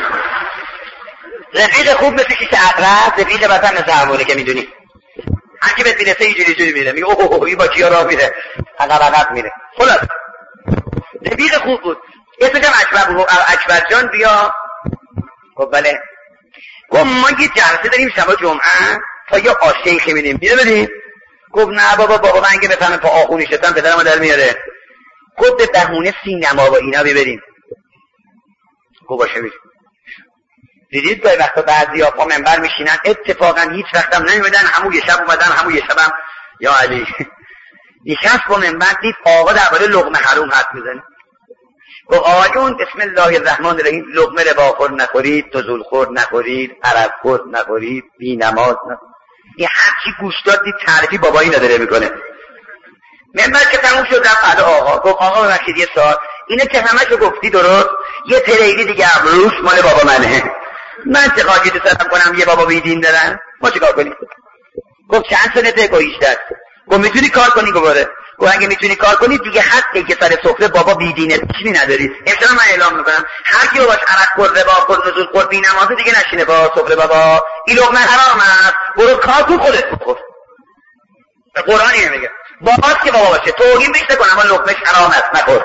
رفیق خوب مثل شیشه عقرب، رفیق وطن مثل همونه که میدونی، هر که بهت میرسه اینجوری جوری میره، میگه اوه اوه این با کیا راه میره، عقب عقب میره. خلاص رفیق خوب بود، اسمش هم اکبر بود. اکبر جان بیا. خب بله. گفت ما یه جلسه داریم شب جمعه تا یه آشیخی میدیم بیره بدیم. گفت نه بابا بابا من اگه بفهمم پا آخونی شدم پدرمو در میاره. گفت به بهونه سینما و اینا ببریم. گفت باشه بریم. دیدید گاهی وقتا بعضیا پا منبر میشینن اتفاقا هیچ وقتم نمیدن، همون یه شب اومدن همون یه شبم یا علی نشست با منبر دید آقا درباره لقمه حروم حرف میزنه. گفت آقایون بسم الله الرحمن الرحیم، لقمه رباخور نخورید، تزولخور نخورید، عرقخور نخورید، بی نماز نخورید. این هرچی گوش داد دید تعریفی بابایی نداره میکنه. منبر که تموم شد رفت علی آقا. گفت آقا ببخشید یه سال اینه که همه شو گفتی درست، یه تریلی دیگه هم روش مال بابا منه. من چه خواهی تو سرم کنم یه بابا بیدین دارن؟ ما چه کار کنیم؟ گفت چند سنته گویش دست؟ گفت میتونی کار کنی؟ گفت آره. گفت اگه میتونی کار کنی دیگه حقی که سر سفره بابا بیدینه چیزی نداری. امشب من اعلام میکنم هر کی باش عرق خورد ربا خورد نزول خورد بی نمازه دیگه نشینه با سفره بابا. این لقمه حرام است. برو کار کن خودت بخور. قرآنی نمیگه. باباست که بابا باشه. توهین بیشتر کن اما لقمهش حرام است نخور.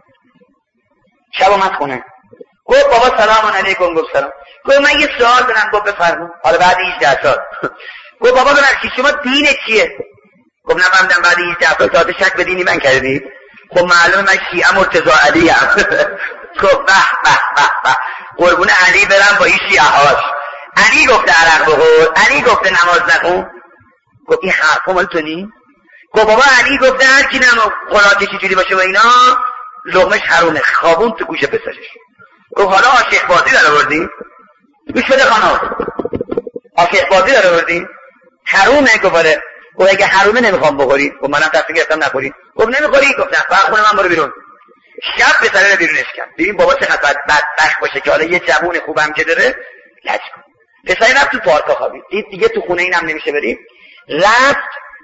شب اومد خونه. گفت بابا سلام علیکم. گفت سلام. گفت من یه سوال دارم. گفت بفرمایید. حالا بعد هجده سال. گفت بابا ببخشید شما دینت چیه؟ گفت نفهمیدم بعد هجده سال تازه شک به دینی من کردی؟ خب معلومه من شیعه مرتضی علی ام. گفت به به به به قربون علی برم با این شیعه هاش. علی گفته عرق بخور، علی گفته نماز نخون. گفت این حرفا مال تو نی؟ گفت بابا علی گفته هر کی نماز قرآن چجوری باشه و اینا لقمش حرومه. خوابون تو گوش پسرش. گفت حالا عاشق بازی در آوردی؟ گوش بده خانم. عاشق بازی در آوردی؟ حرومه. گفت آره. گفت اگه حرومه نمیخوام بخوری. گفت منم تصمیم گرفتم نخوری. گفت نمیخوری؟ گفت نه فقط خونه من برو بیرون. شب پسره رو بیرونش کرد. ببین بابا چقدر بدبخت باشه که حالا یه جوون خوبم که داره لج کن. پسره رفت تو پارک خوابید. دید دیگه تو خونه اینم نمیشه بریم. رفت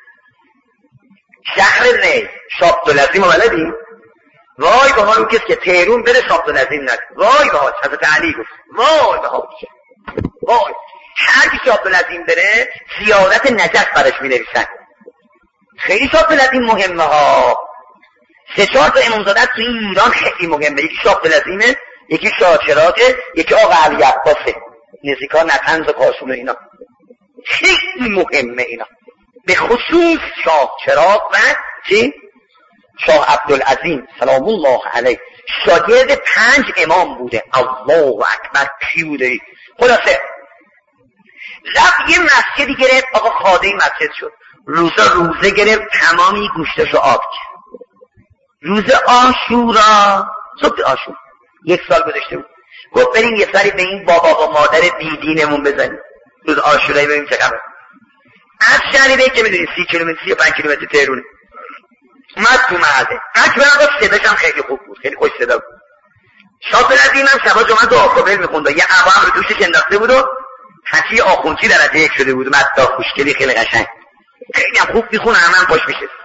شهر ری شابدالعظیم رو بلدی؟ وای به حال اون کسی که تهرون بره شابدالعظیم نده. وای به حال حضرت علی گفت وای به حال وای هر کی شابدالعظیم بره زیارت نجف براش می‌نویسن. خیلی شابدالعظیم مهمه ها. سه چهار تا امامزاده تو این ایران خیلی مهمه. یکی شابدالعظیمه، یکی شاهچراغه، یکی آقا علی عباسه. نزدیکا نطنز و کاشون اینا. خیلی مهمه اینا. به خصوص شاهچراغ و چی؟ شاه عبدالعظیم سلام الله علیه شاگرد پنج امام بوده. الله اکبر کی بوده؟ خلاصه رفت یه مسجدی گرفت. آقا خاده مسجد شد. روزا روزه گرفت تمامی گوشتشو آب کرد. روز آشورا صبح آشورا یک سال گذشته بود. گفت بریم یه سری به این بابا و مادر بیدینمون بزنیم. روز آشورایی ببینیم چه خبره. از شهری به که میدونی سی کیلومتر سی و پنج کیلومتر تهرونه. اومد تو محله. اکبر آقا صداش هم خیلی خوب بود. خیلی خوش صدا بود. شابدالعظیم هم شبا جمعه دعا قبل میخوند. یه عبا هم رو دوشش انداخته بود و حتی آخونچی درجه یک شده بود. مدتا خوشگلی خیلی قشنگ. خیلی هم خوب میخونه همه هم پاش میشه.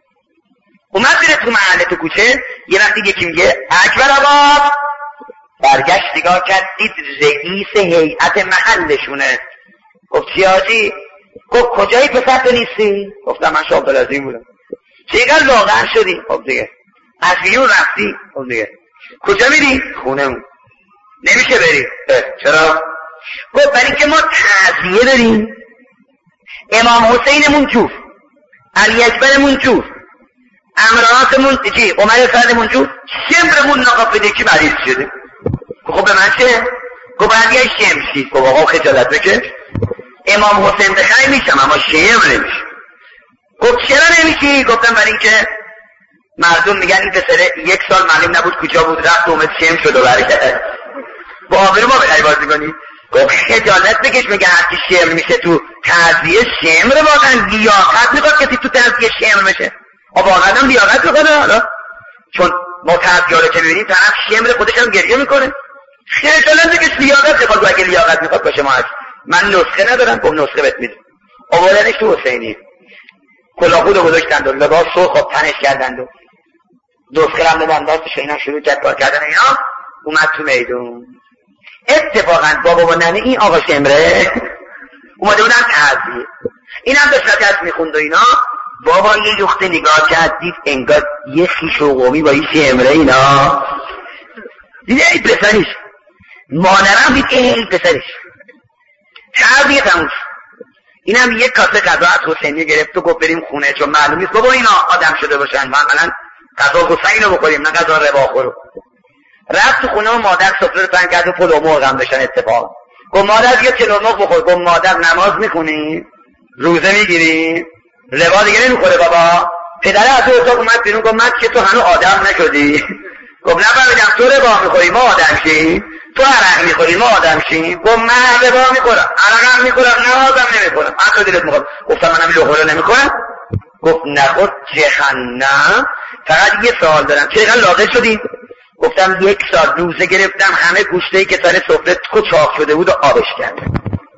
اومد بیره تو محله تو کوچه. یه وقتی یکی میگه اکبر آقا. برگشت نگاه کرد دید رئیس هیئت محلشونه. گفت چی حاجی؟ گفت کجایی پسر تو نیستی؟ گفتم من شابدالعظیم بودم. چقدر لاغر شدی؟ خب دیگه از بیرون رفتی؟ خب دیگه کجا میری؟ خونمون. نمیشه بری. چرا؟ گفت برای که ما تعزیه داریم. امام حسینمون جور، علی اکبرمون جور، امراتمون چی؟ عمر سعدمون جور، شمرمون ناقافده که مریض شده. خب به من چه؟ گفت باید یه شمر شید. گفت آقا خجالت بکش. امام حسین بخیر میشم اما شمر نمیشه. گفت چرا نمیشی؟ گفتم برای این که مردم میگن این پسره یک سال معلوم نبود کجا بود رفت اومد شمر شد و برگشت. با آبرو ما بخیر بازی کنی. گفت خجالت بکش. میگه هر کی شمر میشه تو تعزیه شمر واقعا لیاقت میخواد کسی تو تعزیه شمر میشه. آقا واقعا هم لیاقت میخواد حالا چون ما تعزیه رو که میبینیم طرف شمر خودش هم گریه میکنه. خجالت بکش لیاقت میخواد. اگه لیاقت میخواد باشه ما هست. من نسخه ندارم. گفت نسخه بهت میدم. آوردنش تو حسینی کلاهخود رو گذاشتند و لباس سرخ تنش کردند و نسخه هم دادن دستش اینا شروع کرد کار کردن اینا. اومد تو میدون. اتفاقا بابا و ننه این آقا شمره اومده بودن تعزیه. این هم داشت رکعت میخوند و اینا. بابا یه یخته نگاه کرد دید انگار یه خیش و قومی با این شمره اینا. دیده ای پسرش مادرم دید ای پسرش تعزیه تموش. این هم یک کاسه غذا از حسینی گرفت و گفت بریم خونه چون معلوم نیست بابا اینا آدم شده باشن. ما عملا غذا حسین رو بخوریم نه غذا رواخو رو. رفت تو خونه و مادر سفره رو پهن کرد و پلو مرغ هم داشتن اتفاق. گفت مادر دیگه چلو مرغ بخور. گفت مادر نماز میخونی؟ روزه میگیری؟ روا دیگه نمیخوره بابا. پدره از اتاق اومد بیرون گفت من که تو هنوز آدم نشدی. گفت نفهمیدم تو روا میخوری ما آدم شی؟ تو عرق میخوری ما آدم شی؟ گفت من روا میخورم عرقم میخورم نمازم نمیخورم. من تو دلت میخورم. گفتم منم لخوره نمیخورم. گفت نخور جهنم. فقط یه سوال دارم چرا لازم شدی؟ گفتم یک سال روزه گرفتم همه گوشته‌ای که سر سفره چاق شده بود و آبش کردم.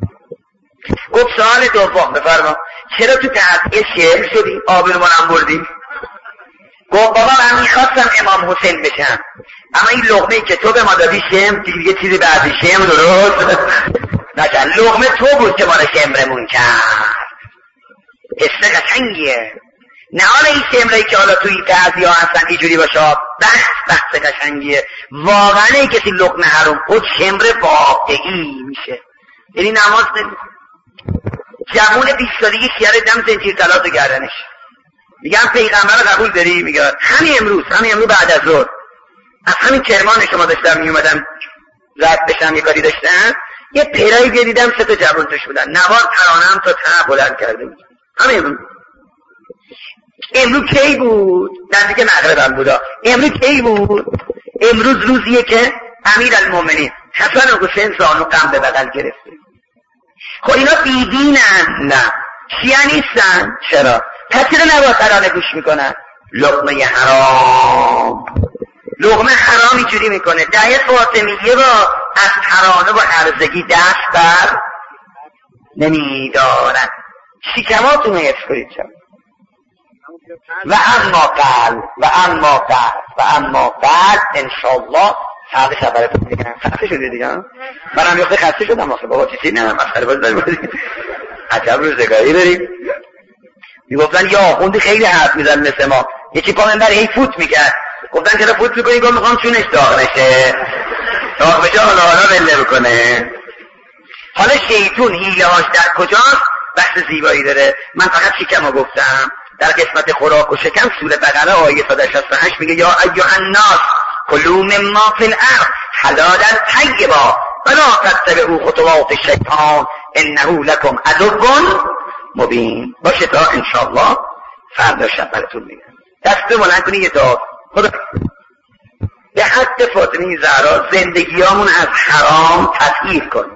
گفت سوال دوم بفرما چرا تو تحقیه شعر شدی آب رو منم بردی؟ گفت بابا من میخواستم امام حسین بشم اما این لقمه‌ای که تو به ما دادی شم دیگه چیزی بعدی شم درست نشد. لقمه تو بود که ما رو شمرمون کرد. حس قشنگیه. نه حالا این شمرایی که حالا توی بعضی ها هستن اینجوری باشه بحث بحث قشنگیه. واقعا کسی لقمه حروم خود شمر واقعی میشه. یعنی نماز نمید جوون بیست سالگی شیاره دم زنجیر طلا تو گردنش میگم پیغمبر رو قبول داری؟ میگه همین امروز همین امروز بعد از ظهر از همین کرمان شما داشتم میومدم رد بشم یه کاری داشتم یه پیرایی دیدم سه تا جوان توش بودن نوار ترانم تا ته بلند کرده بود. همین امروز امروز کی بود؟ نزدیک مغربم بودا. امروز کی بود؟ امروز روزیه که امیرالمومنین حسن و حسین زانو غم به بغل گرفته. خب اینا بیدینن؟ نه. شیعه نیستن؟ چرا؟ پس چرا نوا ترانه گوش میکنن؟ لقمه حرام لقمه حرام اینجوری میکنه. ده فاطمیه با از ترانه و عرضگی دست بر نمیدارن. شکماتون حفظ کنید چرا؟ و اما قلب و اما قلب و اما قلب انشالله ساعت شبرتون دیگه خسته شده دیگه. منم یخته خسته شدم آخه بابا چیزی نه مسخره باز داریم عجب روزگاری داریم. میگفتن یا آخوندی خیلی حرف میزن مثل ما یکی پا منبر هی فوت میکرد. گفتن چرا فوت میکنی؟ گفت میخوام چونش داغ نشه داغ بشه حالا حالا بله بکنه. حالا شیطون هیله هاش در کجاست؟ بحث زیبایی داره. من فقط شکم رو گفتم. در قسمت خوراک و شکم سوره بقره آیه صد و شصت و هشت میگه یا ایها الناس کلوا مما فی الارض حلالا طیبا ولا تتبعوا خطوات الشیطان انه لکم عدو مبین. باشه تا انشاءالله فردا شب براتون میگم. دست بلند کنید یه تا خدا به حد فاطمه زهرا زندگیامون از حرام تطهیر کن.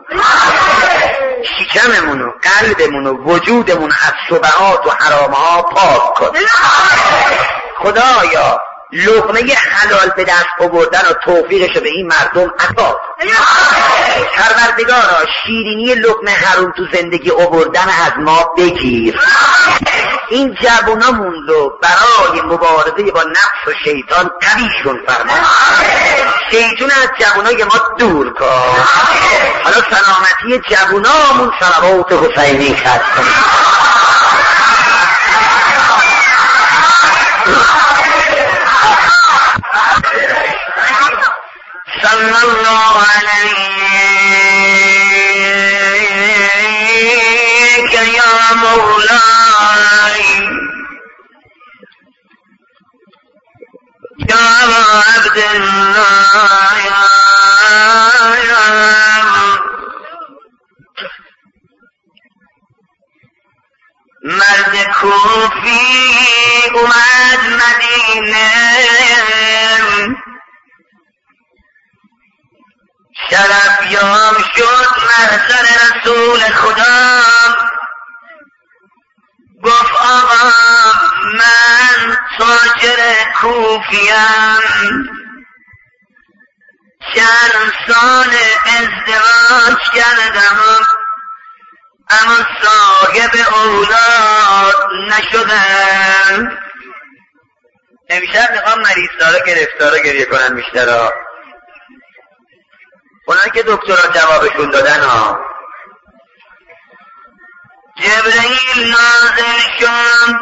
شکممون و قلبمون و وجودمون از شبهات و حرامها پاک کن. خدایا لقمه حلال به دست آوردن و توفیقشو به این مردم عطا کن. پروردگارا شیرینی لقمه حرام تو زندگی آوردن از ما بگیر. این جوانامون رو برای مبارزه با نفس و شیطان قویشون فرما. شیطان از جوانای ما دور کن. حالا سلامتی جوانامون صلوات حسینی خط کن. صلی الله علیک یا مولاي یا عبدالله مرد کوفی اومد مدینه شرفیام شد محضر رسول خدا گفت آقا من تاجر کوفیم چند سال ازدواج کردم اما صاحب اولاد نشدم. امشب میخوام مریض‌ها رو گرفتار گریه کنن بیشترا. اونایی که دکترها جوابشون دادن ها. جبرئیل نازل شد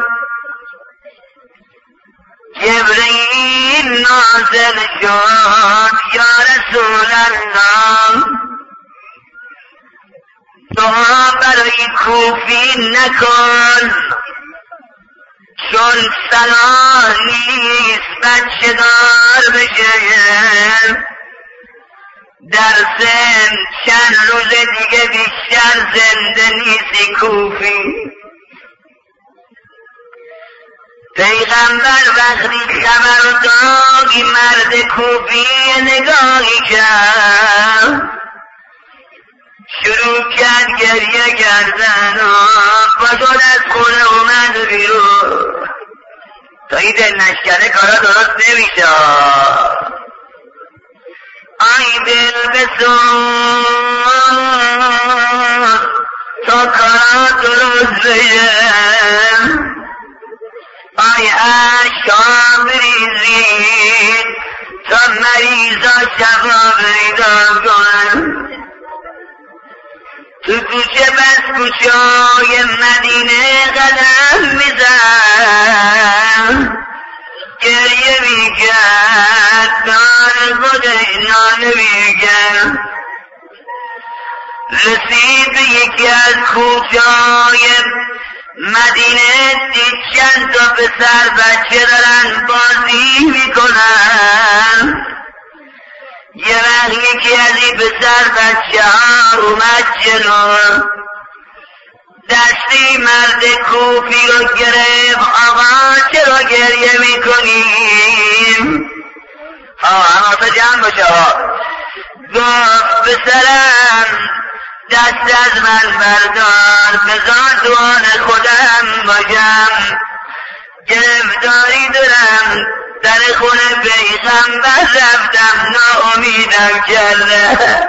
جبرئیل نازل شد یا رسول الله دعا برای کوفی نکن چون صلاح نیست بچه دار بشه در سن چند روز دیگه بیشتر زنده نیستی کوفی. پیغمبر وقتی خبر داد مرد کوفی نگاهی کرد شروع کرد گریه کردن و پاشد از خونه اومد بیرون. تا این دل نشکنه کارا درست نمیشه. دل بسوز تا کارا درست بشه آی اشکا بریزید تا مریضا شفا پیدا کنن تو کوچه بس کوچه های مدینه قدم میزن گریه میکرد دار خودش ناله میکرد رسید به یکی از کوچه های مدینه دید چند تا پسر بچه دارن بازی میکنن یه وقت یکی از این پسر بچه ها اومد جلو دستی مرد کوفی رو گرفت آقا چرا گریه میکنیم آه همه جمع باشه ها گفت پسرم دست از من بردار بذار دوان خودم باشم گرفتاری دارم در خونه پیغمبر رفتم ناامیدم کرده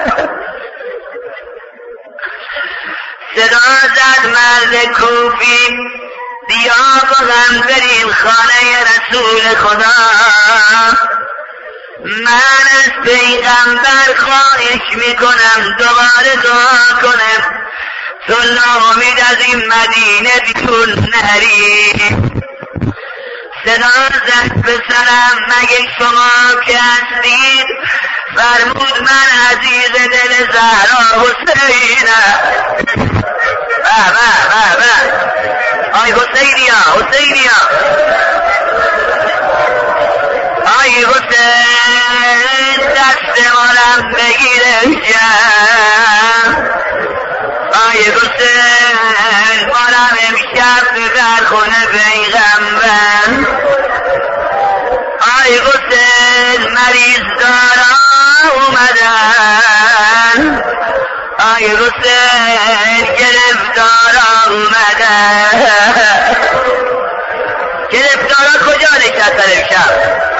صدا زد مرد کوفی بیا با هم بریم خانه رسول خدا من از پیغمبر خواهش میکنم دوباره دعا کنم تو ناامید از این مدینه بیرون نری صدا زد پسرم مگه شما که هستید فرمود من عزیز دل زهرا حسینم به به به به آی حسینیا حسینیا آی حسین دست مانم بگیرشم آی حسین مانم امشب در خونه پیغمبر آی حسین مریض دارا اومدن آی حسین گرفتارا اومدن گرفتارا کجا نشستن امشب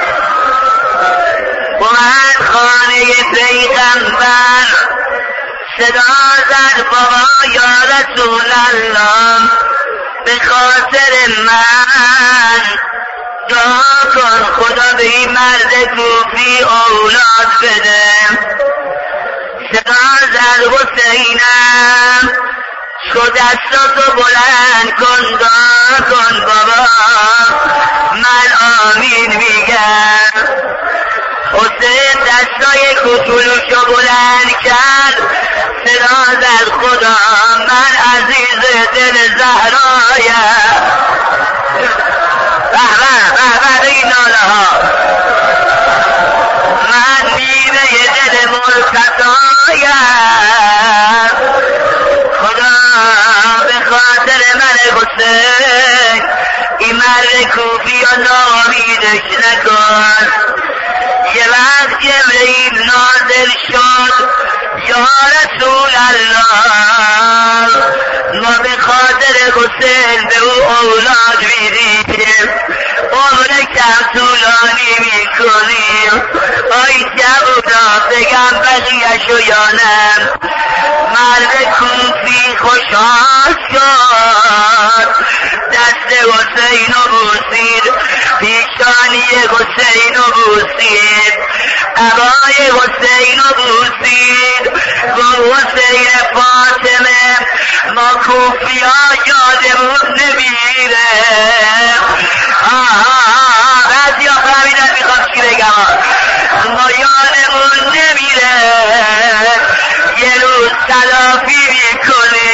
اومد خانه پیغمبر صدا زد بابا یا رسول الله به خاطر من دعا کن خدا به این مرد کوفی اولاد بده صدا زد حسینم تو دستاتو بلند کن دعا کن بابا من آمین میگم حسین دستای کوچولوشو بلند کرد صدا زد خدا من عزیز دل زهرایم به به به به این ناله ها من میوه دل مرتضایم خدا به خاطر من حسین این مرد کوفی و نامیدش نکن یه وقت جبرئیل نازل شد یا رسول الله ما به خاطر حسین به او اولاد میدیم عمر کم طولانی میکنیم آی جوونا بگم بقیه‌شو یا نه مرد کوفی خوشحال شد دست حسین و بوسید پیشانی حسین و بوسید عبای حسین و بوسید گفت حسین فاطمه ما کوفی ها یادمون نمیره آها بعضی ها فهمیدن میخوام چی بگم ما یادمون نمیره یه روز تلافی میکنه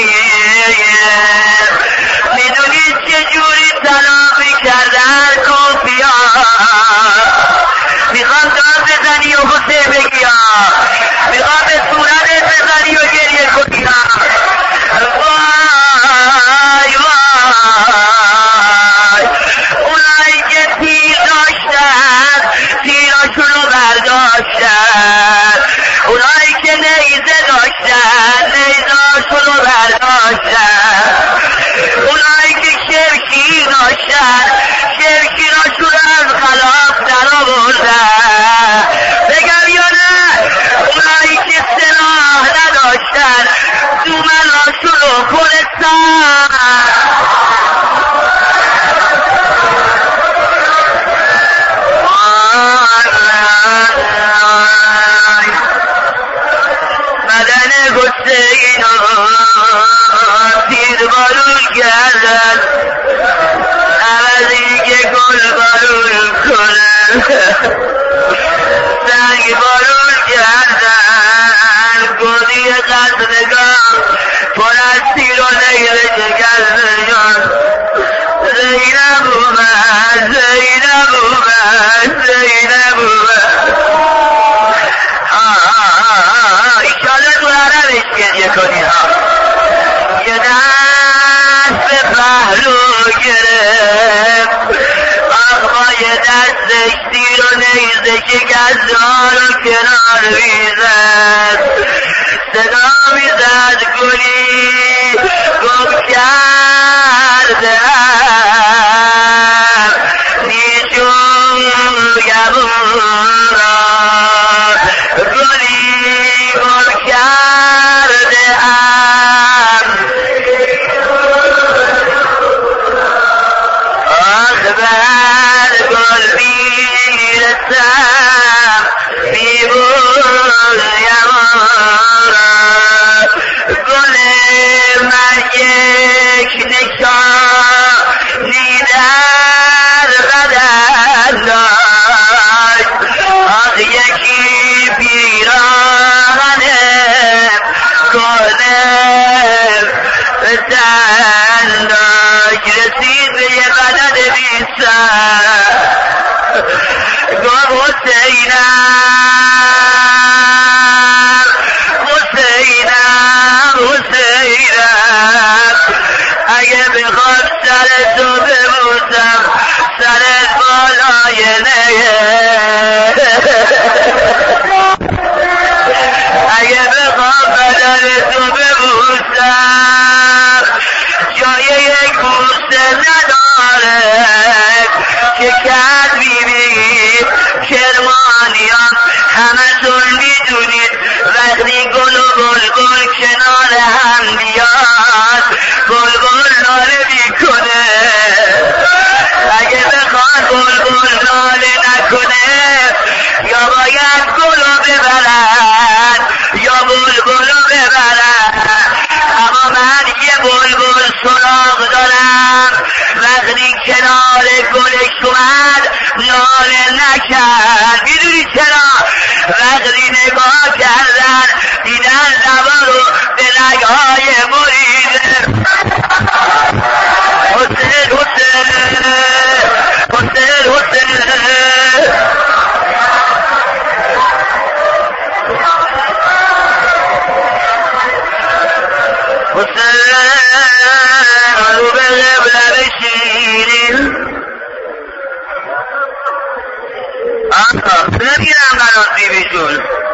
میدونید چجوری تلافی کردن کوفی ها میخوام داد بزنی و حسین بگی ها میخوام به صورتت بزنی و گریه کنی ها وای وای اونایی که تیر داشتن تیراشون رو برداشتن اونایی که نیزه داشتن نیزاشون رو سنگ بارون کردن گودی قصدگاه پر از تیر و نیل شکستگان زینب اومد زینب اومد زینب اومد ایشالا تو عربش گریه کنی ها یه دست به پهلو گرفت آخ با یه دستش تیر و نیزه شکستگاه رو کنار میزد صدا میزد گلی گم کرده نیشون گمون را گلی گم کرده آخ بر گل میرسم میبویم گل من یک نشانی در بدن داشت آخ یکی پیراهن گلم بدن داشت رسید به یه بدن بیسر گفت حسینم حسینم حسینم اگه بخوام سر تو ببوسم سرت بالای نگه اگه بخوام بدن تو ببوسم جای یک بوسه نداره که کد میبینید کرمانیان همتون میدونید وقتی گل و بلبل کنار هم بیاد بلبل ناله میکنه اگه بخواد بلبل ناله نکنه یا باید گل رو ببرن یا بلبل رو ببرن اما من یه بلبل سراغ دارم وقتی کنار گلش اومد ناله نکرد میدونی چرا وقتی نگاه کردن دیدن لبا رو به رگهای مرید حسین حسین حسین حسین حسین رو به قبله بشیریم آقا بگیرم برات بیبیشون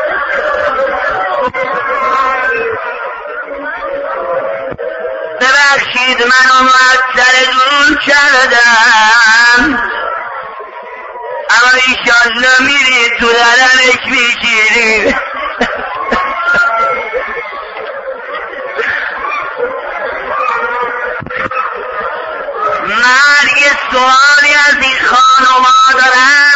ببخشید منو معطل دور کردم اما ایشالله میرید تو درمش میشیرید من یه سوالی از این خانوما دارم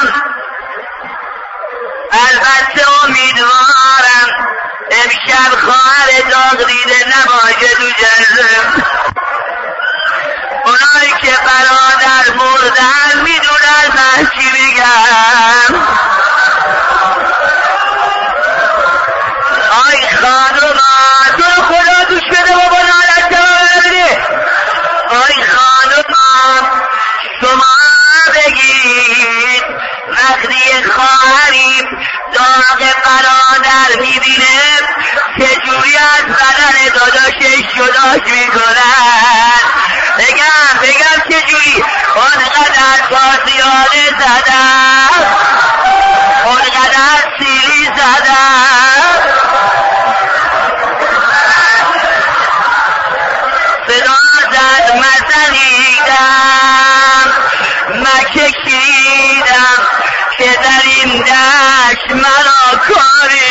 البته امیدوارم امشب خواهر داغ دیده نباشه تو جلسه اونایی که برادر مردن میدونن من چی میگم آی خانوما تو رو خدا دوش بده بابا نالت ببینی آی خانوما شما بگید وقتی خواهری داغ برادر میبینه چجوری از بدن داداشش جداش میکنن بگم بگم چجوری اونقدر پاسیانه زدم اونقدر سیلی زدم صدا زد مزنیدم مکشیدم که در این دشت مرا کاری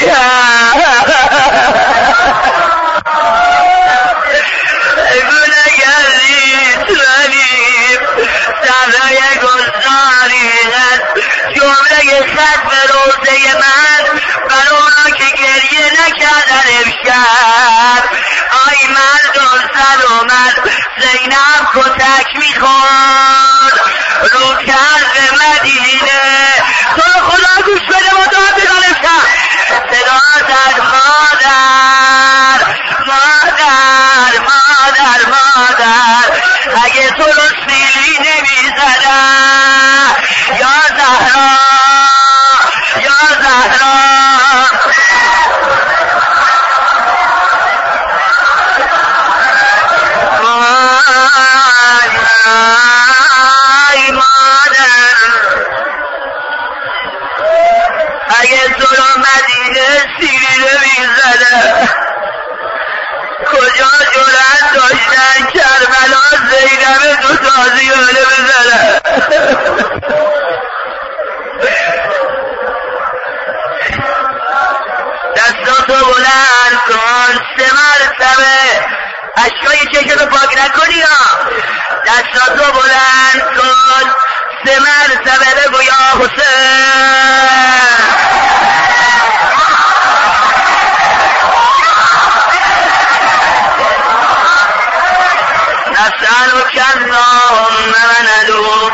گونه گردید رنیم سرای گلزاری هست جمله خط به روزه من بر اونا که گریه نکردن امشب آی مردم سر اومد زینب کتک میخورد رو کرد مدینه. تو خدا گوش بده و داد بزنه شد صدا زد مادر مادر مادر مادر اگه تو رو سیلی نمی زدن یا زهرا یا زهرا ای مادر اگه تو رو مدینه سیلی نمی زدن کجا جرأت داشتن کربلا زینب دو تازیانه بزنن. دستاتو بلند کن سه مرتبه اشکای چشتو پاک نکنی ها. دستاتو بلند کن سه مرتبه بگو یا حسین. نسألك اللهم وندعوك.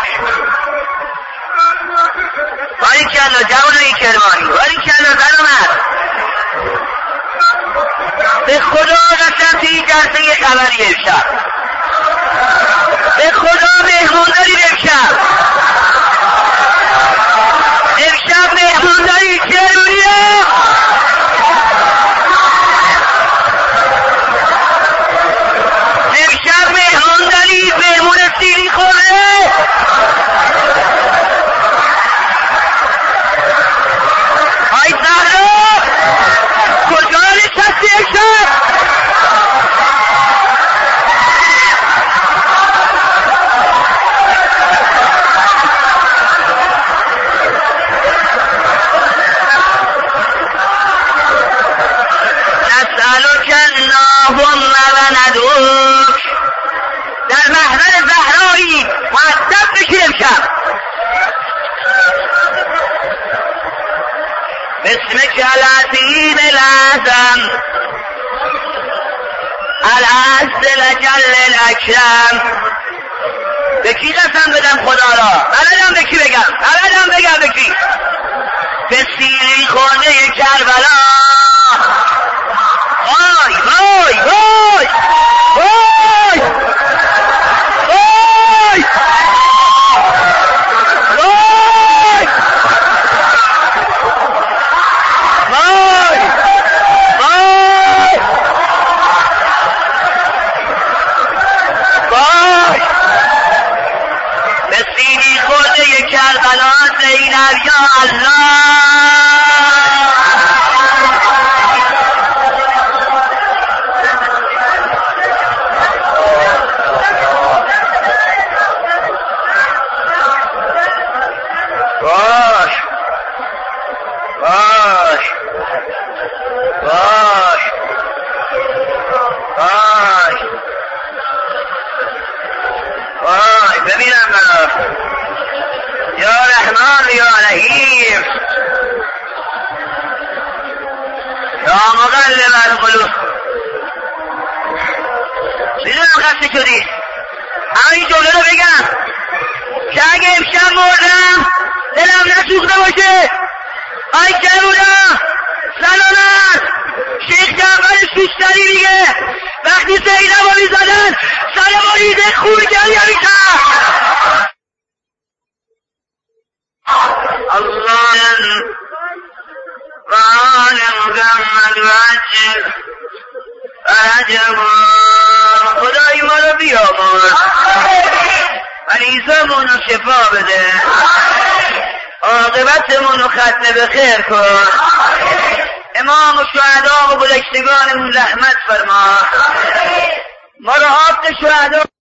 باریکالله جوانای کرمانی، باریکالله سلامت. به خدا قسم توی جلسه یه خبری امشب، به خدا مهمون دارید امشب، امشب مهمون دارید کرمانیه. امشب مهمون دارید، مهمون سیری خوره. آی زهرا کجا نشستی امشب؟ نسألك اللهم وندعوك. در محضر زهرایی مؤدب بشید امشب. باسمك العظیم الاعظم العز الجل الاکرم. به کی قسم بدم خدا را؟ بلدم به کی بگم، بلدم بگم به کی. به سیری خانه کربلا. وای وای وای وای وای وای وای وای وای به سینی خورده کربلا زینب یا الله. باش باش باش باش باش ببینم من یا رحمان یا رحیم یا مقلب القلوب. میدونم خسته شدی، اما این جمله رو بگم که اگه امشب مردم دلم نسوخته باشه. آی جمونا سلامت. شیخ جعفر سوستری میگه وقتی زینب رو میزدن سر مریض خون گریه میکرد. الله و آل محمد و عجل عجبا. خدای ما رو بیامرز، مریضمون رو شفا بده، عاقبتمون رو ختم به خیر کن. امام و شهدا و گذشتگانمون رحمت فرما. ما رو حق شهدا